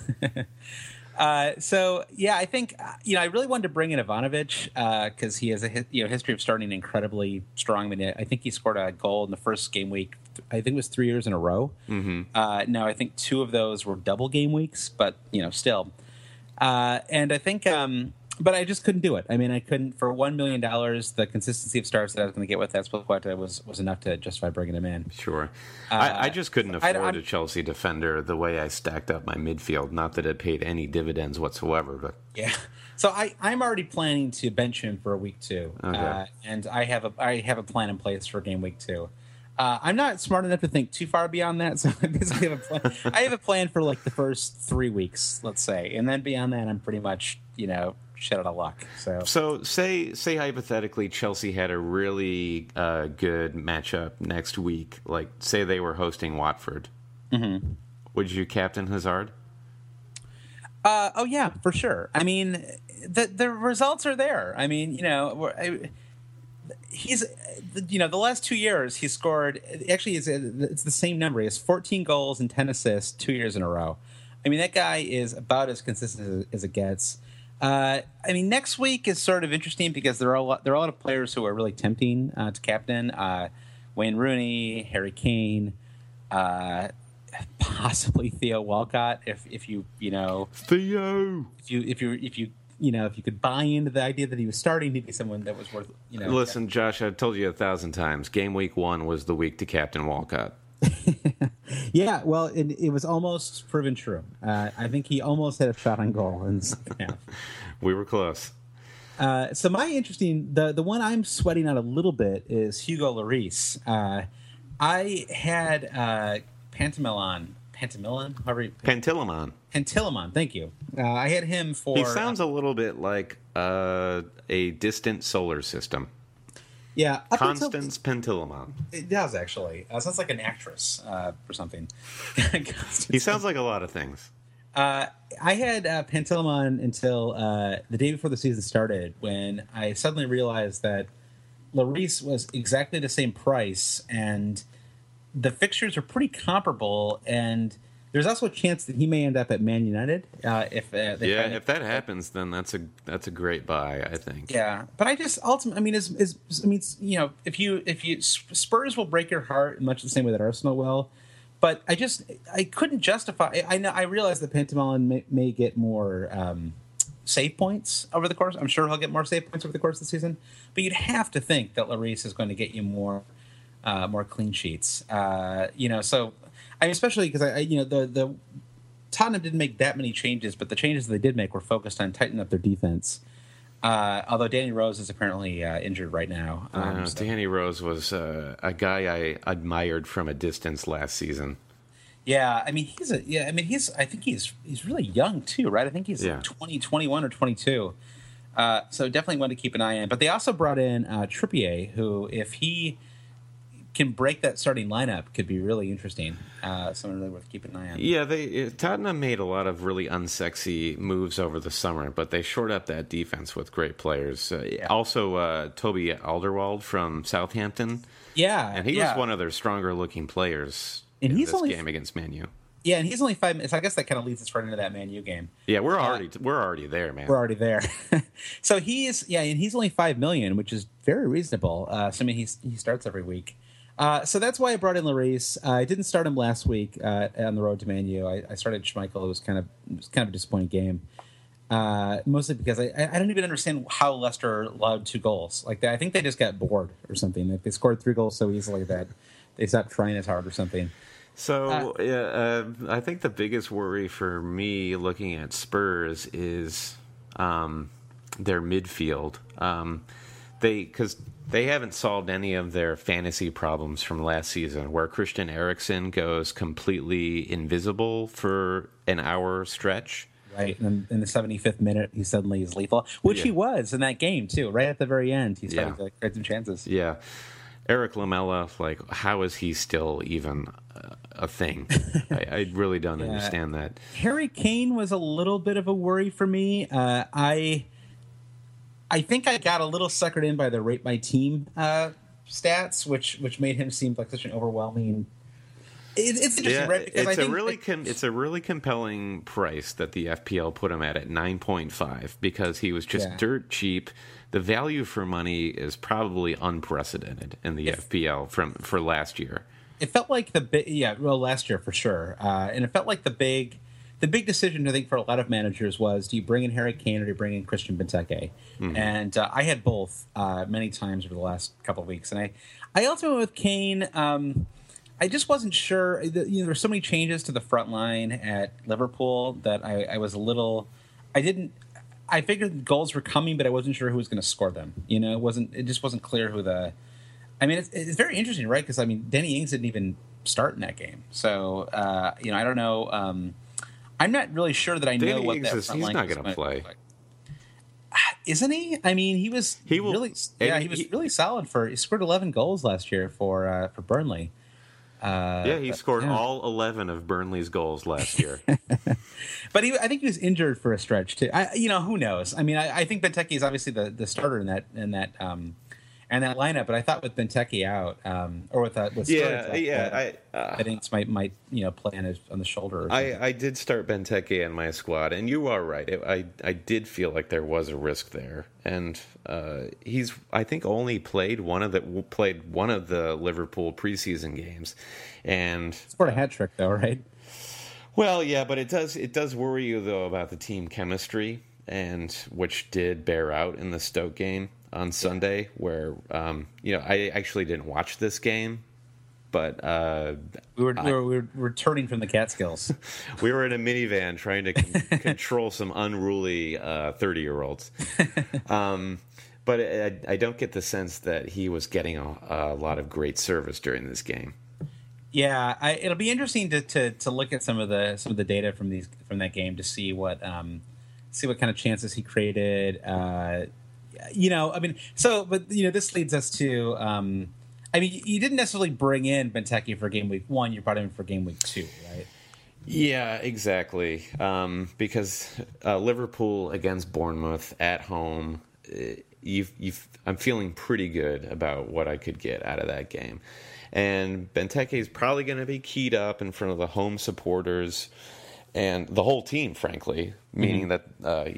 Speaker 2: I think I really wanted to bring in Ivanovic because he has a history of starting incredibly strong. I mean, I think he scored a goal in the first game week. I think it was 3 years in a row. Mm-hmm. Now I think 2 of those were double game weeks, but still. And I think, but I just couldn't do it. I mean, I couldn't for $1 million. The consistency of starts that I was going to get with Azpilicueta was enough to justify bringing him in.
Speaker 1: Sure, I just couldn't afford a Chelsea defender the way I stacked up my midfield. Not that it paid any dividends whatsoever, but
Speaker 2: yeah. So I'm already planning to bench him for week 2, okay. And I have a plan in place for game week 2. I'm not smart enough to think too far beyond that, so I basically have a plan. I have a plan for like the first 3 weeks, let's say, and then beyond that, I'm pretty much shit out of luck.
Speaker 1: So say hypothetically Chelsea had a really good matchup next week, like say they were hosting Watford. Mm-hmm. Would you captain Hazard?
Speaker 2: Oh yeah, for sure. I mean, the results are there. I mean, he's the last 2 years he scored. Actually, it's the same number. He has 14 goals and 10 assists 2 years in a row. I mean, that guy is about as consistent as it gets. I mean, next week is sort of interesting because there are a lot of players who are really tempting to captain. Wayne Rooney, Harry Kane, possibly Theo Walcott. If you
Speaker 1: Theo,
Speaker 2: if you could buy into the idea that he was starting, he'd be someone that was worth.
Speaker 1: Listen, Josh, I've told you 1,000 times. Game week 1 was the week to captain Walcott.
Speaker 2: Yeah, well, it was almost proven true. I think he almost had a shot on goal in the second half.
Speaker 1: We were close.
Speaker 2: So my interesting, the one I'm sweating out a little bit is Hugo Lloris. I had Pantilimon. Thank you. I had him for.
Speaker 1: He sounds a little bit like a distant solar system.
Speaker 2: Yeah,
Speaker 1: Constance Pantilimon.
Speaker 2: It does actually. Sounds like an actress or something.
Speaker 1: He sounds like a lot of things.
Speaker 2: I had Pantilimon until the day before the season started, when I suddenly realized that Lloris was exactly the same price, and the fixtures are pretty comparable, and there's also a chance that he may end up at Man United. If
Speaker 1: that happens, then that's a great buy, I think.
Speaker 2: Yeah, but I just ultimately, if Spurs will break your heart in much the same way that Arsenal will, but I couldn't justify. I realize that Pantamalon may get more save points over the course. I'm sure he'll get more save points over the course of the season, but you'd have to think that Lloris is going to get you more clean sheets. So. Especially because the Tottenham didn't make that many changes, but the changes they did make were focused on tightening up their defense. Although Danny Rose is apparently injured right now.
Speaker 1: Danny Rose was a guy I admired from a distance last season.
Speaker 2: Yeah, I think he's really young too, right? I think he's 20, 21 or 22. So definitely one to keep an eye on. But they also brought in Trippier, who, if he can break that starting lineup, could be really interesting. Someone really worth keeping an eye on.
Speaker 1: Yeah, Tottenham made a lot of really unsexy moves over the summer, but they shored up that defense with great players. Also, Toby Alderweireld from Southampton.
Speaker 2: Yeah,
Speaker 1: and he was one of their stronger looking players in this game against Man U.
Speaker 2: Yeah, and he's only 5 minutes. I guess that kind of leads us right into that Man U game.
Speaker 1: Yeah, we're already there, man.
Speaker 2: We're already there. So he's only $5 million, which is very reasonable. He starts every week. So that's why I brought in Lloris. I didn't start him last week on the road to Man U. I started Schmeichel. It was kind of a disappointing game, mostly because I don't even understand how Leicester allowed 2 goals. Like I think they just got bored or something. Like they scored 3 goals so easily that they stopped trying as hard or something.
Speaker 1: So I think the biggest worry for me looking at Spurs is their midfield. Because they haven't solved any of their fantasy problems from last season, where Christian Eriksen goes completely invisible for an hour stretch.
Speaker 2: Right, and in the 75th minute, he suddenly is lethal, which he was in that game too. Right at the very end, he started to create some chances.
Speaker 1: Yeah, Eric Lamela, how is he still even a thing? I really don't understand that.
Speaker 2: Harry Kane was a little bit of a worry for me. I think I got a little suckered in by the rate my team stats, which made him seem like such an overwhelming. It's interesting, right? Because
Speaker 1: it's a really compelling price that the FPL put him at 9.5 because he was just dirt cheap. The value for money is probably unprecedented in the FPL for last year.
Speaker 2: It felt like last year for sure, and it felt like the big decision, I think, for a lot of managers was, do you bring in Harry Kane or do you bring in Christian Benteke? Mm-hmm. And I had both many times over the last couple of weeks. And I also went with Kane. I just wasn't sure. There were so many changes to the front line at Liverpool that I was a little... I figured goals were coming, but I wasn't sure who was going to score them. It just wasn't clear who the... it's very interesting, right? Because, Danny Ings didn't even start in that game. So, I don't know... I'm not really sure that I know what that front line is.
Speaker 1: He's not going to play.
Speaker 2: Isn't he? He was really solid he scored 11 goals last year for Burnley.
Speaker 1: He scored all 11 of Burnley's goals last year.
Speaker 2: But I think he was injured for a stretch too. Who knows? I think Benteke is obviously the starter in that lineup, but I thought with Benteke out, or with Sturridge I think it might play on the shoulder.
Speaker 1: I did start Benteke in my squad, and you are right. I did feel like there was a risk there, and he's I think only played one of the Liverpool preseason games, and
Speaker 2: scored a hat trick though, right?
Speaker 1: Well, yeah, but it does worry you though about the team chemistry, and which did bear out in the Stoke game on Sunday, where I actually didn't watch this game, but
Speaker 2: we were returning from the Catskills.
Speaker 1: We were in a minivan trying to control some unruly 30-year-olds. But I don't get the sense that he was getting a lot of great service during this game.
Speaker 2: Yeah, it'll be interesting to look at some of the data from that game to see what kind of chances he created. This leads us to. You didn't necessarily bring in Benteke for game week 1. You brought him in for game week 2, right?
Speaker 1: Yeah, exactly. Because Liverpool against Bournemouth at home, I'm feeling pretty good about what I could get out of that game. And Benteke is probably going to be keyed up in front of the home supporters and the whole team, frankly. Meaning that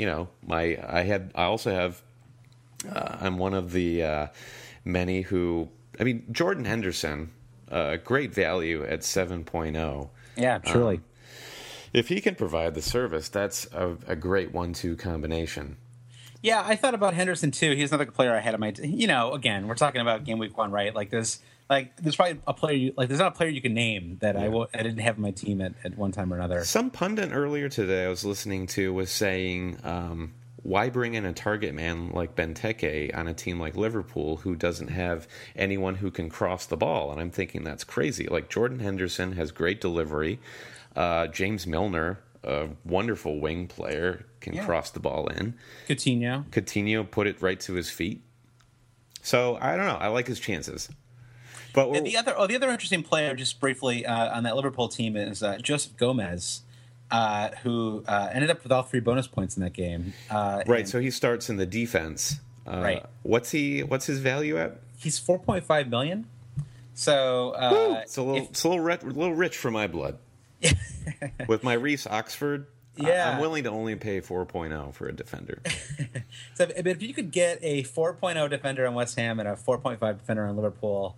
Speaker 1: I'm one of the many who. I mean, Jordan Henderson, great value at 7.0.
Speaker 2: Yeah, truly.
Speaker 1: If he can provide the service, that's a great 1-2 combination.
Speaker 2: Yeah, I thought about Henderson too. He's another player I had on my. Again, we're talking about game week 1, right? There's probably a player there's not a player you can name that I didn't have on my team at one time or another.
Speaker 1: Some pundit earlier today I was listening to was saying, why bring in a target man like Benteke on a team like Liverpool who doesn't have anyone who can cross the ball? And I'm thinking that's crazy. Jordan Henderson has great delivery. James Milner, a wonderful wing player, can cross the ball in. Coutinho put it right to his feet. So I don't know. I like his chances. But
Speaker 2: the other interesting player, just briefly on that Liverpool team, is Joseph Gomez, who ended up with all 3 bonus points in that game.
Speaker 1: Right. So he starts in the defense.
Speaker 2: Right.
Speaker 1: What's his value at?
Speaker 2: He's 4.5 million. So
Speaker 1: it's a little rich for my blood. With my Reece Oxford, I'm willing to only pay 4.0 for a defender.
Speaker 2: But if you could get a 4.0 defender on West Ham and a 4.5 defender on Liverpool,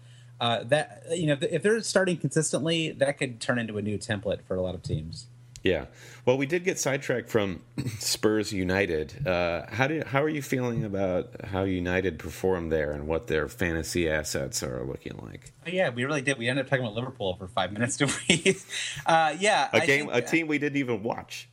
Speaker 2: if they're starting consistently, that could turn into a new template for a lot of teams.
Speaker 1: Yeah. Well, we did get sidetracked from Spurs United. How are you feeling about how United performed there and what their fantasy assets are looking like?
Speaker 2: Yeah, we really did. We ended up talking about Liverpool for 5 minutes, didn't we?
Speaker 1: A team we didn't even watch.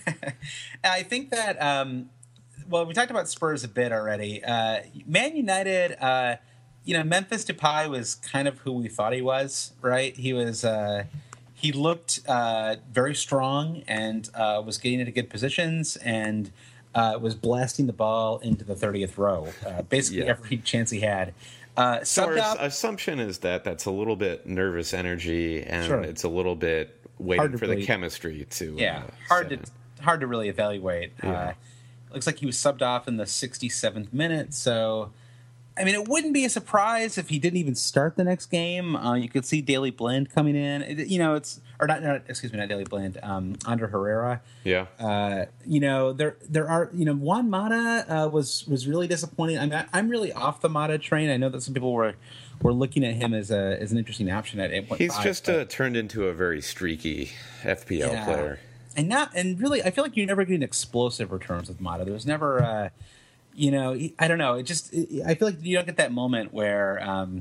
Speaker 2: I think that, we talked about Spurs a bit already. Man United, Memphis Depay was kind of who we thought he was, right? He was... He looked very strong and was getting into good positions and was blasting the ball into the 30th row, basically every chance he had.
Speaker 1: So our assumption is that that's a little bit nervous energy and it's a little bit waiting for the chemistry to...
Speaker 2: hard to really evaluate.
Speaker 1: Yeah.
Speaker 2: Looks like he was subbed off in the 67th minute, so... I mean, it wouldn't be a surprise if he didn't even start the next game. You could see Daley Blind coming in. Not Daley Blind. Ander Herrera.
Speaker 1: Yeah.
Speaker 2: There are. Juan Mata was really disappointing. I'm really off the Mata train. I know that some people were looking at him as an interesting option at 8.5.
Speaker 1: He's just turned into a very streaky FPL player.
Speaker 2: And really, I feel like you're never getting explosive returns with Mata. There's never. I don't know. I feel like you don't get that moment where,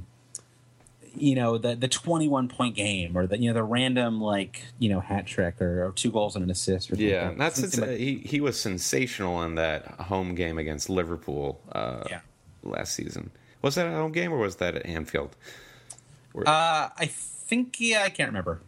Speaker 2: the 21-point game or the random hat trick or 2 goals and an assist. Or
Speaker 1: he was sensational in that home game against Liverpool last season. Was that a home game or was that at Anfield?
Speaker 2: I think I can't remember.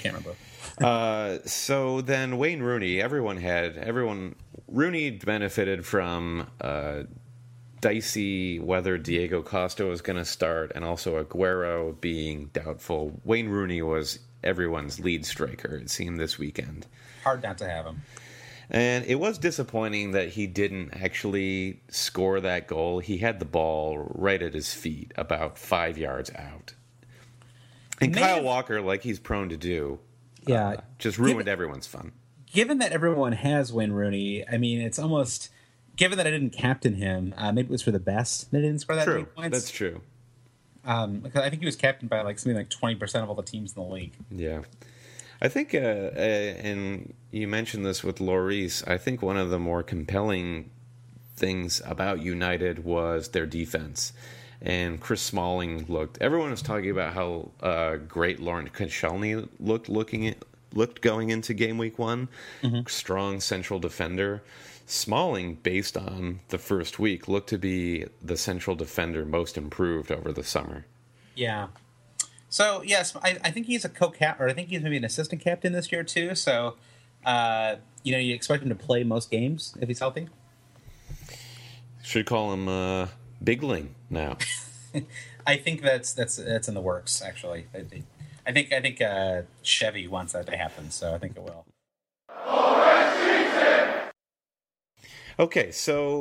Speaker 1: So then Wayne Rooney, Rooney benefited from dicey whether Diego Costa was going to start and also Aguero being doubtful. Wayne Rooney was everyone's lead striker, it seemed, this weekend.
Speaker 2: Hard not to have him.
Speaker 1: And it was disappointing that he didn't actually score that goal. He had the ball right at his feet, about 5 yards out. And Kyle Walker, like he's prone to do, just ruined everyone's fun.
Speaker 2: Given that everyone has Wayne Rooney, I mean, it's almost... Given that I didn't captain him, maybe it was for the best that I didn't score that many points.
Speaker 1: That's true.
Speaker 2: Because I think he was captained by something like 20% of all the teams in the league.
Speaker 1: Yeah. I think, and you mentioned this with Lloris, I think one of the more compelling things about United was their defense. And Chris Smalling everyone was talking about how great Laurent Koscielny looked going into game week 1. Mm-hmm. Strong central defender. Smalling, based on the first week, looked to be the central defender most improved over the summer.
Speaker 2: Yeah. So, yes, I think he's a co-cap, or I think he's maybe an assistant captain this year, too. So, you expect him to play most games if he's healthy?
Speaker 1: Should call him Bigling now.
Speaker 2: I think that's in the works, actually. I think Chevy wants that to happen, so I think it will.
Speaker 1: Okay, so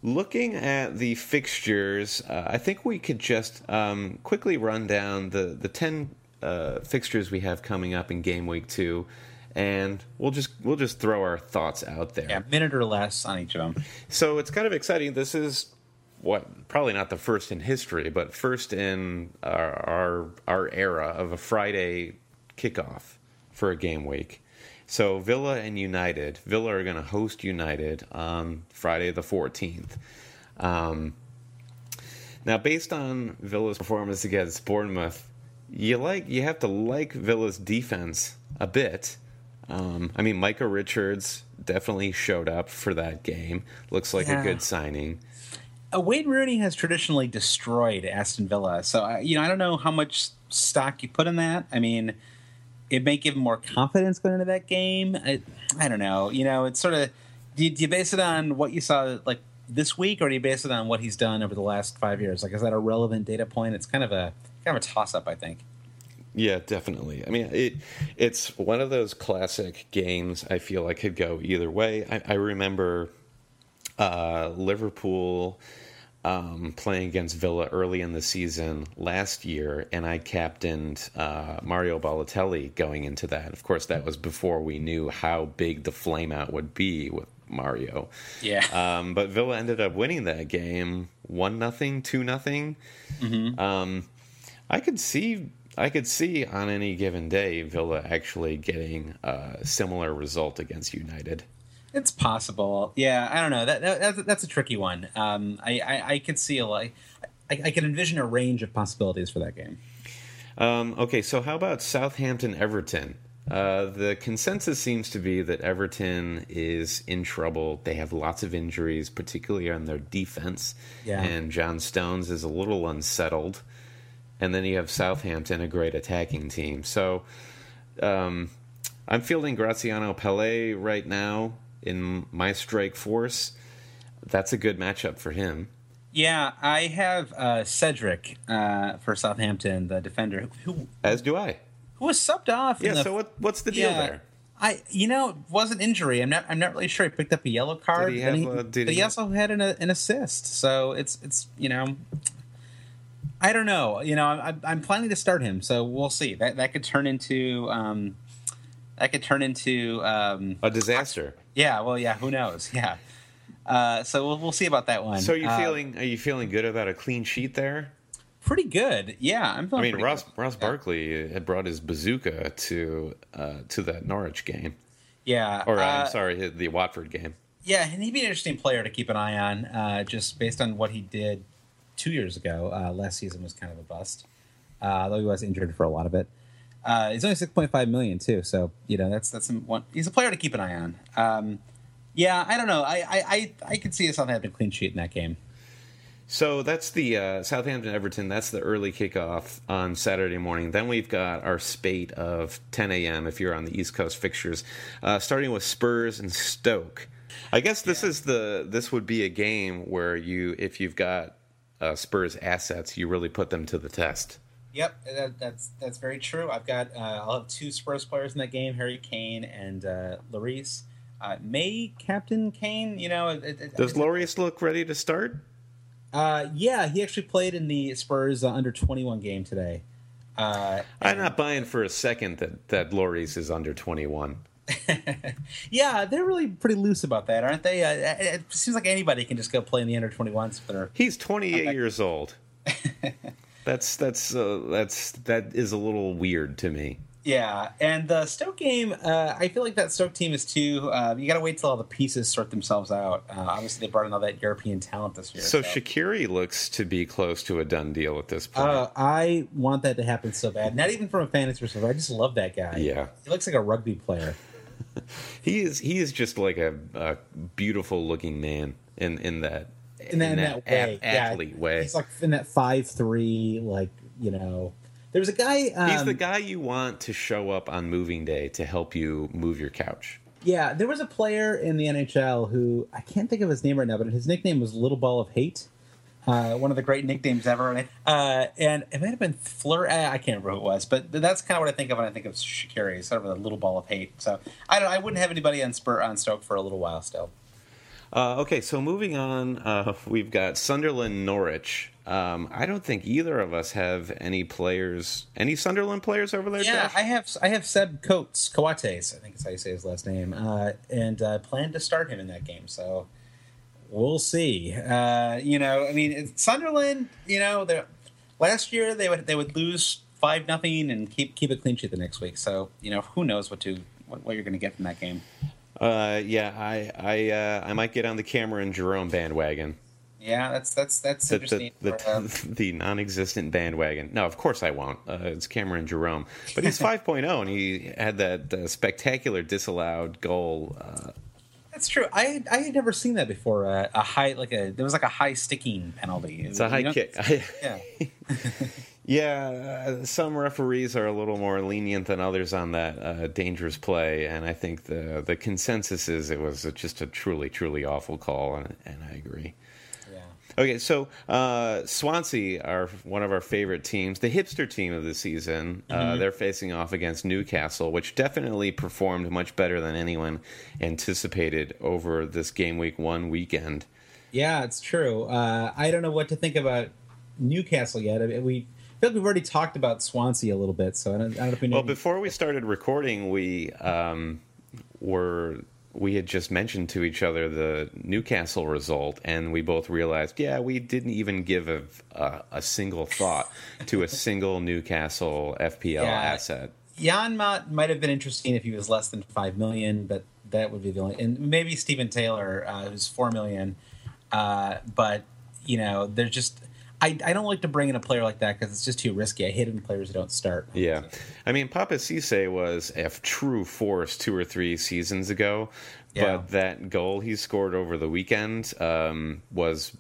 Speaker 1: looking at the fixtures, I think we could just quickly run down the 10 fixtures we have coming up in Game Week 2, and we'll just throw our thoughts out there.
Speaker 2: Yeah, a minute or less on each of them.
Speaker 1: So it's kind of exciting. This is probably not the first in history, but first in our era of a Friday kickoff for a game week. So Villa and United. Villa are going to host United on Friday the 14th. Now, based on Villa's performance against Bournemouth, you have to like Villa's defense a bit. I mean, Micah Richards definitely showed up for that game. Looks like a good signing.
Speaker 2: Wayne Rooney has traditionally destroyed Aston Villa, so I don't know how much stock you put in that. I mean, it may give him more confidence going into that game. I don't know. It's sort of, do you base it on what you saw like this week, or do you base it on what he's done over the last 5 years? Like, is that a relevant data point? It's kind of a toss up, I think.
Speaker 1: Yeah, definitely. I mean, it's one of those classic games I feel like could go either way. I remember Liverpool playing against Villa early in the season last year, and I captained Mario Balotelli going into that. Of course, that was before we knew how big the flameout would be with Mario.
Speaker 2: Yeah.
Speaker 1: But Villa ended up winning that game 1-0, 2-0. Mm-hmm. I could see on any given day Villa actually getting a similar result against United.
Speaker 2: It's possible. Yeah, I don't know. That's a tricky one. I could see I can envision a range of possibilities for that game.
Speaker 1: Okay, so how about Southampton-Everton? The consensus seems to be that Everton is in trouble. They have lots of injuries, particularly on their defense.
Speaker 2: Yeah.
Speaker 1: And John Stones is a little unsettled. And then you have Southampton, a great attacking team. So I'm fielding Graziano Pellè right now in my strike force. That's a good matchup for him.
Speaker 2: Yeah, I have Cedric for Southampton, the defender. Who
Speaker 1: As do I.
Speaker 2: Who was subbed off.
Speaker 1: Yeah, so what's the deal there?
Speaker 2: It was an injury. I'm not really sure. He picked up a yellow card. But he also had an assist. So it's I don't know. I'm planning to start him, so we'll see. That could turn into
Speaker 1: a disaster.
Speaker 2: Yeah. Well, yeah. Who knows? Yeah. So we'll see about that one.
Speaker 1: So are you feeling good about a clean sheet there?
Speaker 2: Pretty good. Yeah, I'm feeling.
Speaker 1: Ross Barkley had brought his bazooka to that Norwich game.
Speaker 2: Yeah.
Speaker 1: Or I'm sorry, the Watford game.
Speaker 2: Yeah, and he'd be an interesting player to keep an eye on, just based on what he did 2 years ago. Last season was kind of a bust, though he was injured for a lot of it. He's only $6.5 million too, so that's one. He's a player to keep an eye on. Yeah, I don't know. I could see a Southampton clean sheet in that game.
Speaker 1: So that's the Southampton-Everton. That's the early kickoff on Saturday morning. Then we've got our spate of 10 a.m. if you're on the East Coast fixtures, starting with Spurs and Stoke. I guess this would be a game where if you've got Spurs assets, you really put them to the test.
Speaker 2: Yep, that's very true. I'll have two Spurs players in that game: Harry Kane and Lloris. May captain Kane?
Speaker 1: Does Lloris look ready to start?
Speaker 2: Yeah, he actually played in the Spurs under 21 game today.
Speaker 1: I'm not buying for a second that Lloris is under 21.
Speaker 2: Yeah, they're really pretty loose about that, aren't they? It seems like anybody can just go play in the under 21s.
Speaker 1: He's 28 years old. That is a little weird to me.
Speaker 2: Yeah, and the Stoke game, I feel like that Stoke team is too. You got to wait till all the pieces sort themselves out. Obviously, they brought in all that European talent this year.
Speaker 1: So Shaqiri looks to be close to a done deal at this point.
Speaker 2: I want that to happen so bad. Not even from a fantasy perspective. I just love that guy.
Speaker 1: Yeah,
Speaker 2: he looks like a rugby player.
Speaker 1: He is just like a beautiful looking man in that
Speaker 2: way.
Speaker 1: athlete way.
Speaker 2: He's like in that 5'3", like There was a guy.
Speaker 1: He's the guy you want to show up on moving day to help you move your couch.
Speaker 2: Yeah, there was a player in the NHL who I can't think of his name right now, but his nickname was Little Ball of Hate. One of the great nicknames ever. And it might have been Fleur. I can't remember who it was, but that's kind of what I think of when I think of Shaqiri, sort of a Little Ball of Hate. So I wouldn't have anybody on Stoke for a little while still.
Speaker 1: Okay, so moving on, we've got Sunderland Norwich. I don't think either of us have any Sunderland players over there.
Speaker 2: Yeah,
Speaker 1: Josh?
Speaker 2: I have Seb Coates, I think is how you say his last name, and plan to start him in that game. So we'll see. Sunderland. Last year they would lose 5-0 and keep a clean sheet the next week. So who knows what you're going to get from that game.
Speaker 1: I might get on the Cameron Jerome bandwagon.
Speaker 2: Yeah, that's interesting.
Speaker 1: The non-existent bandwagon. No, of course I won't. It's Cameron Jerome, but he's 5.0, and he had that spectacular disallowed goal.
Speaker 2: That's true. I had never seen that before. There was like a high sticking penalty.
Speaker 1: It's a high kick.
Speaker 2: Yeah.
Speaker 1: Yeah, some referees are a little more lenient than others on that dangerous play, and I think the consensus is it was just a truly, truly awful call, and I agree. Yeah. Okay, so Swansea are one of our favorite teams, the hipster team of the season. They're facing off against Newcastle, which definitely performed much better than anyone anticipated over this game week 1 weekend.
Speaker 2: Yeah, it's true. I don't know what to think about Newcastle yet. I mean, I feel like we've already talked about Swansea a little bit, so I don't know if we know.
Speaker 1: Well, before we started recording, we had just mentioned to each other the Newcastle result, and we both realized, we didn't even give a single thought to a single Newcastle FPL asset.
Speaker 2: Jan might have been interesting if he was less than 5 million, but that would be the only. And maybe Stephen Taylor, who's 4 million, but they're just. I don't like to bring in a player like that because it's just too risky. I hate it when players who don't start.
Speaker 1: Yeah. I mean, Papa Cisse was a true force 2 or 3 seasons ago, but that goal he scored over the weekend was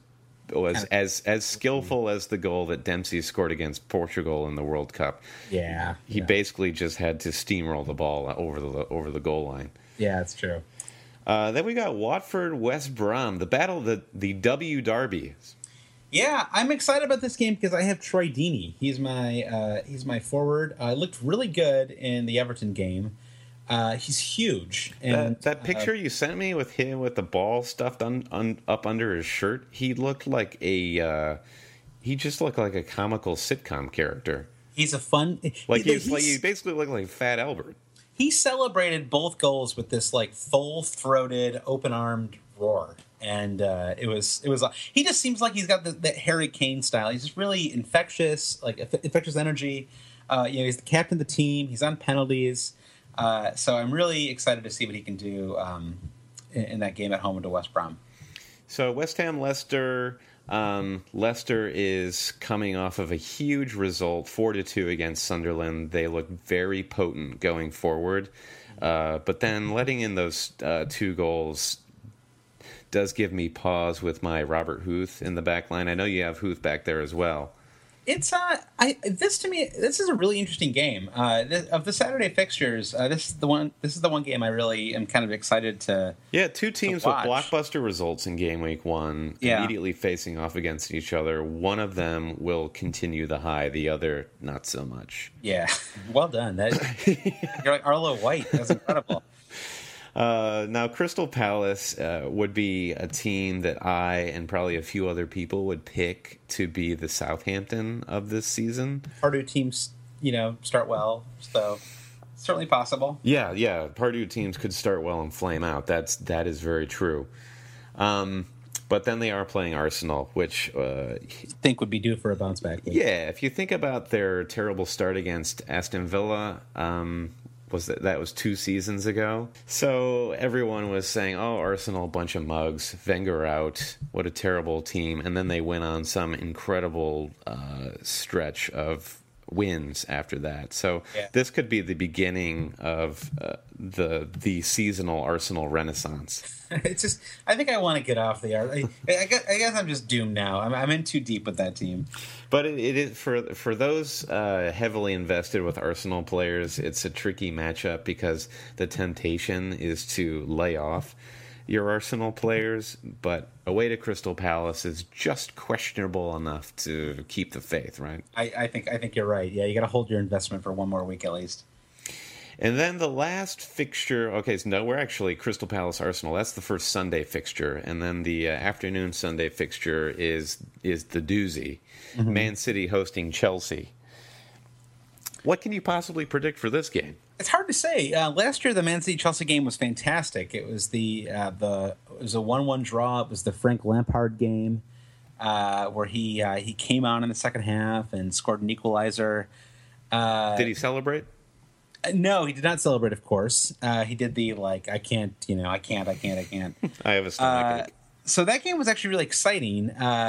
Speaker 1: as skillful as the goal that Dempsey scored against Portugal in the World Cup.
Speaker 2: Yeah.
Speaker 1: He basically just had to steamroll the ball over the goal line.
Speaker 2: Yeah, that's true.
Speaker 1: Then we got Watford West Brom, the battle, the W Derby.
Speaker 2: Yeah, I'm excited about this game because I have Troy Deeney. He's my forward. Looked really good in the Everton game. He's huge. And
Speaker 1: that picture you sent me with him with the ball stuffed up under his shirt, he looked like he just looked like a comical sitcom character.
Speaker 2: He's a fun
Speaker 1: he basically looked like Fat Albert.
Speaker 2: He celebrated both goals with this full-throated, open-armed roar. And it was. He just seems like he's got that Harry Kane style. He's just really infectious, infectious energy. He's the captain of the team. He's on penalties. So I'm really excited to see what he can do in that game at home to West Brom.
Speaker 1: So West Ham Leicester. Leicester is coming off of a huge result, 4-2 against Sunderland. They look very potent going forward, but then letting in those 2 goals does give me pause with my Robert Huth in the back line. I know you have Huth back there as well.
Speaker 2: It's this is a really interesting game. Of the Saturday fixtures, this is the one game I really am kind of excited to.
Speaker 1: Yeah, 2 teams with blockbuster results in game week 1, immediately facing off against each other. One of them will continue the high, the other not so much.
Speaker 2: Yeah, well done. You're like Arlo White. That's incredible.
Speaker 1: Now, Crystal Palace would be a team that I and probably a few other people would pick to be the Southampton of this season.
Speaker 2: Purdue teams, start well, so certainly possible.
Speaker 1: Yeah. Purdue teams could start well and flame out. That is very true. But then they are playing Arsenal, which
Speaker 2: think would be due for a bounce back.
Speaker 1: Yeah, if you think about their terrible start against Aston Villa. That was 2 seasons ago. So everyone was saying, Arsenal, bunch of mugs, Wenger out, what a terrible team. And then they went on some incredible stretch of wins after that. So this could be the beginning of the seasonal Arsenal renaissance.
Speaker 2: It's just, I think I want to get off the art. I guess I'm just doomed now. I'm in too deep with that team.
Speaker 1: But it is for those heavily invested with Arsenal players, it's a tricky matchup because the temptation is to lay off your Arsenal players, but away to Crystal Palace is just questionable enough to keep the faith, right?
Speaker 2: I think you're right. Yeah, you got to hold your investment for one more week at least.
Speaker 1: And then the last fixture, okay, so no, we're actually Crystal Palace Arsenal. That's the first Sunday fixture. And then the afternoon Sunday fixture is the doozy. Mm-hmm. Man City hosting Chelsea. What can you possibly predict for this game?
Speaker 2: It's hard to say. Last year, the Man City Chelsea game was fantastic. It was it was a 1-1 draw. It was the Frank Lampard game where he came on in the second half and scored an equalizer.
Speaker 1: Did he celebrate?
Speaker 2: No, he did not celebrate. Of course, he did the I can't. I can't.
Speaker 1: I have a stomachache.
Speaker 2: So that game was actually really exciting.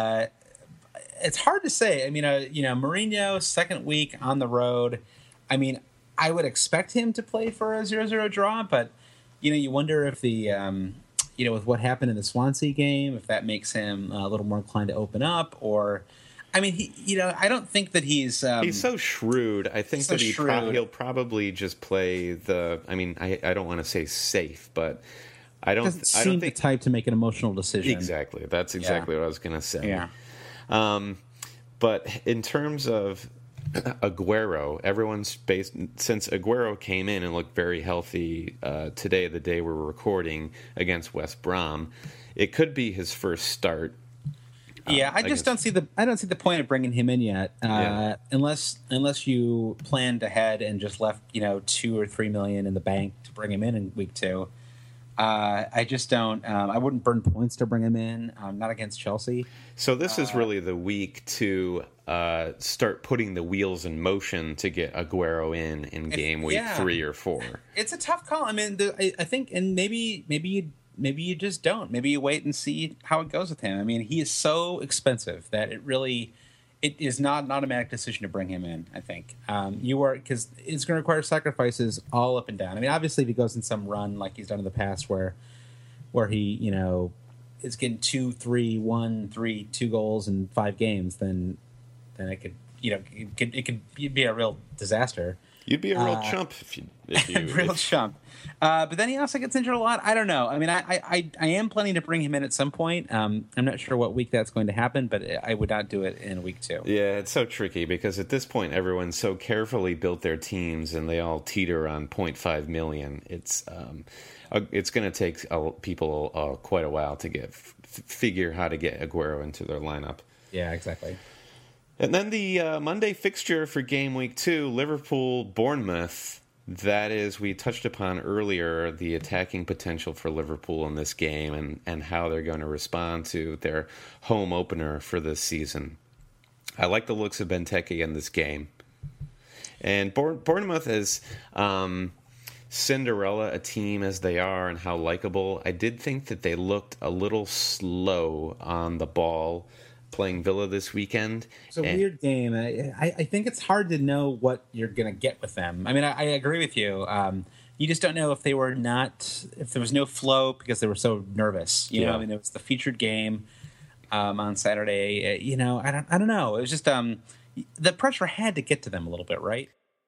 Speaker 2: It's hard to say. I mean, Mourinho, second week on the road. I mean, I would expect him to play for a 0-0 draw, but you wonder if the with what happened in the Swansea game, if that makes him a little more inclined to open up, or I mean, I don't think that he's
Speaker 1: so shrewd. I think that he'll probably just play the. I mean, I don't want to say safe, but I don't
Speaker 2: think the type to make an emotional decision.
Speaker 1: Exactly. That's exactly what I was going to say.
Speaker 2: Yeah.
Speaker 1: But in terms of Aguero, everyone's since Aguero came in and looked very healthy today, the day we're recording against West Brom, it could be his first start.
Speaker 2: Yeah, I don't see the point of bringing him in yet, unless you planned ahead and just left $2 or $3 million in the bank to bring him in week 2. I just don't. I wouldn't burn points to bring him in. Not against Chelsea.
Speaker 1: So this is really the week to start putting the wheels in motion to get Aguero in game week 3 or 4.
Speaker 2: It's a tough call. I mean, I think, and maybe you just don't. Maybe you wait and see how it goes with him. I mean, he is so expensive that it is not an automatic decision to bring him in. I think because it's going to require sacrifices all up and down. I mean, obviously, if he goes in some run like he's done in the past, where he is getting 2, 3, 1, 3, 2 goals in 5 games, then it could it could be a real disaster.
Speaker 1: You'd be a real chump if you
Speaker 2: chump. But then he also gets injured a lot. I don't know. I mean, I am planning to bring him in at some point. I'm not sure what week that's going to happen, but I would not do it in week 2.
Speaker 1: Yeah, it's so tricky because at this point, everyone's so carefully built their teams and they all teeter on 0.5 million. It's going to take people quite a while to figure how to get Aguero into their lineup.
Speaker 2: Yeah, exactly.
Speaker 1: And then the Monday fixture for game week 2, Liverpool-Bournemouth. That is, we touched upon earlier the attacking potential for Liverpool in this game and how they're going to respond to their home opener for this season. I like the looks of Benteke in this game. And Bournemouth is Cinderella, a team as they are and how likable. I did think that they looked a little slow on the ball playing Villa this weekend.
Speaker 2: It's a weird game. I think it's hard to know what you're going to get with them. I mean, I agree with you. You just don't know if there was no flow because they were so nervous. You know, I mean, it was the featured game on Saturday. I don't know. It was just the pressure had to get to them a little bit, right?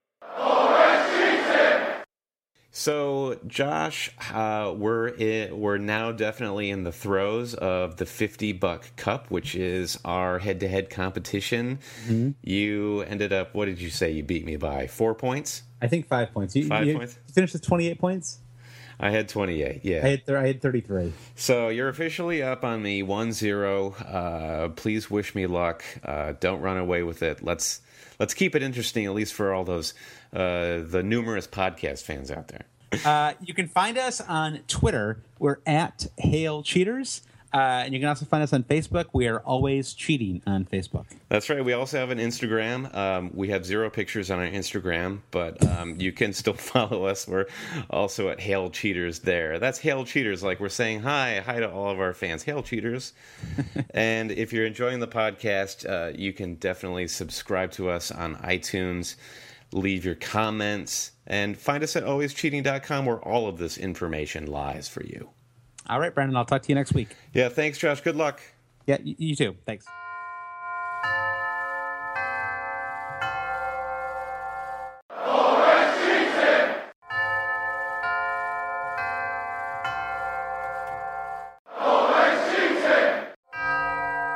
Speaker 1: So, Josh, we're now definitely in the throes of the $50 Cup, which is our head-to-head competition. Mm-hmm. You ended up, what did you say? You beat me by 4 points?
Speaker 2: I think 5 points.
Speaker 1: 5 points?
Speaker 2: You finished with 28 points?
Speaker 1: I had 28, yeah.
Speaker 2: I had 33.
Speaker 1: So you're officially up on me 1-0. Please wish me luck. Don't run away with it. Let's keep it interesting, at least for all those the numerous podcast fans out there.
Speaker 2: You can find us on Twitter. We're at Hail Cheaters. And you can also find us on Facebook. We are always cheating on Facebook.
Speaker 1: That's right. We also have an Instagram. We have 0 pictures on our Instagram, but you can still follow us. We're also at Hail Cheaters there. That's Hail Cheaters, like we're saying hi to all of our fans. Hail Cheaters. And if you're enjoying the podcast, you can definitely subscribe to us on iTunes, leave your comments, and find us at alwayscheating.com where all of this information lies for you.
Speaker 2: All right, Brandon, I'll talk to you next week.
Speaker 1: Yeah, thanks, Josh. Good luck.
Speaker 2: Yeah, you too. Thanks.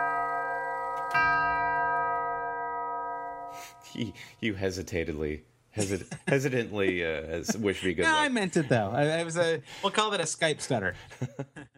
Speaker 1: You hesitantly hesitantly wish me good
Speaker 2: No,
Speaker 1: luck.
Speaker 2: I meant it though. I was we'll call that a Skype stutter.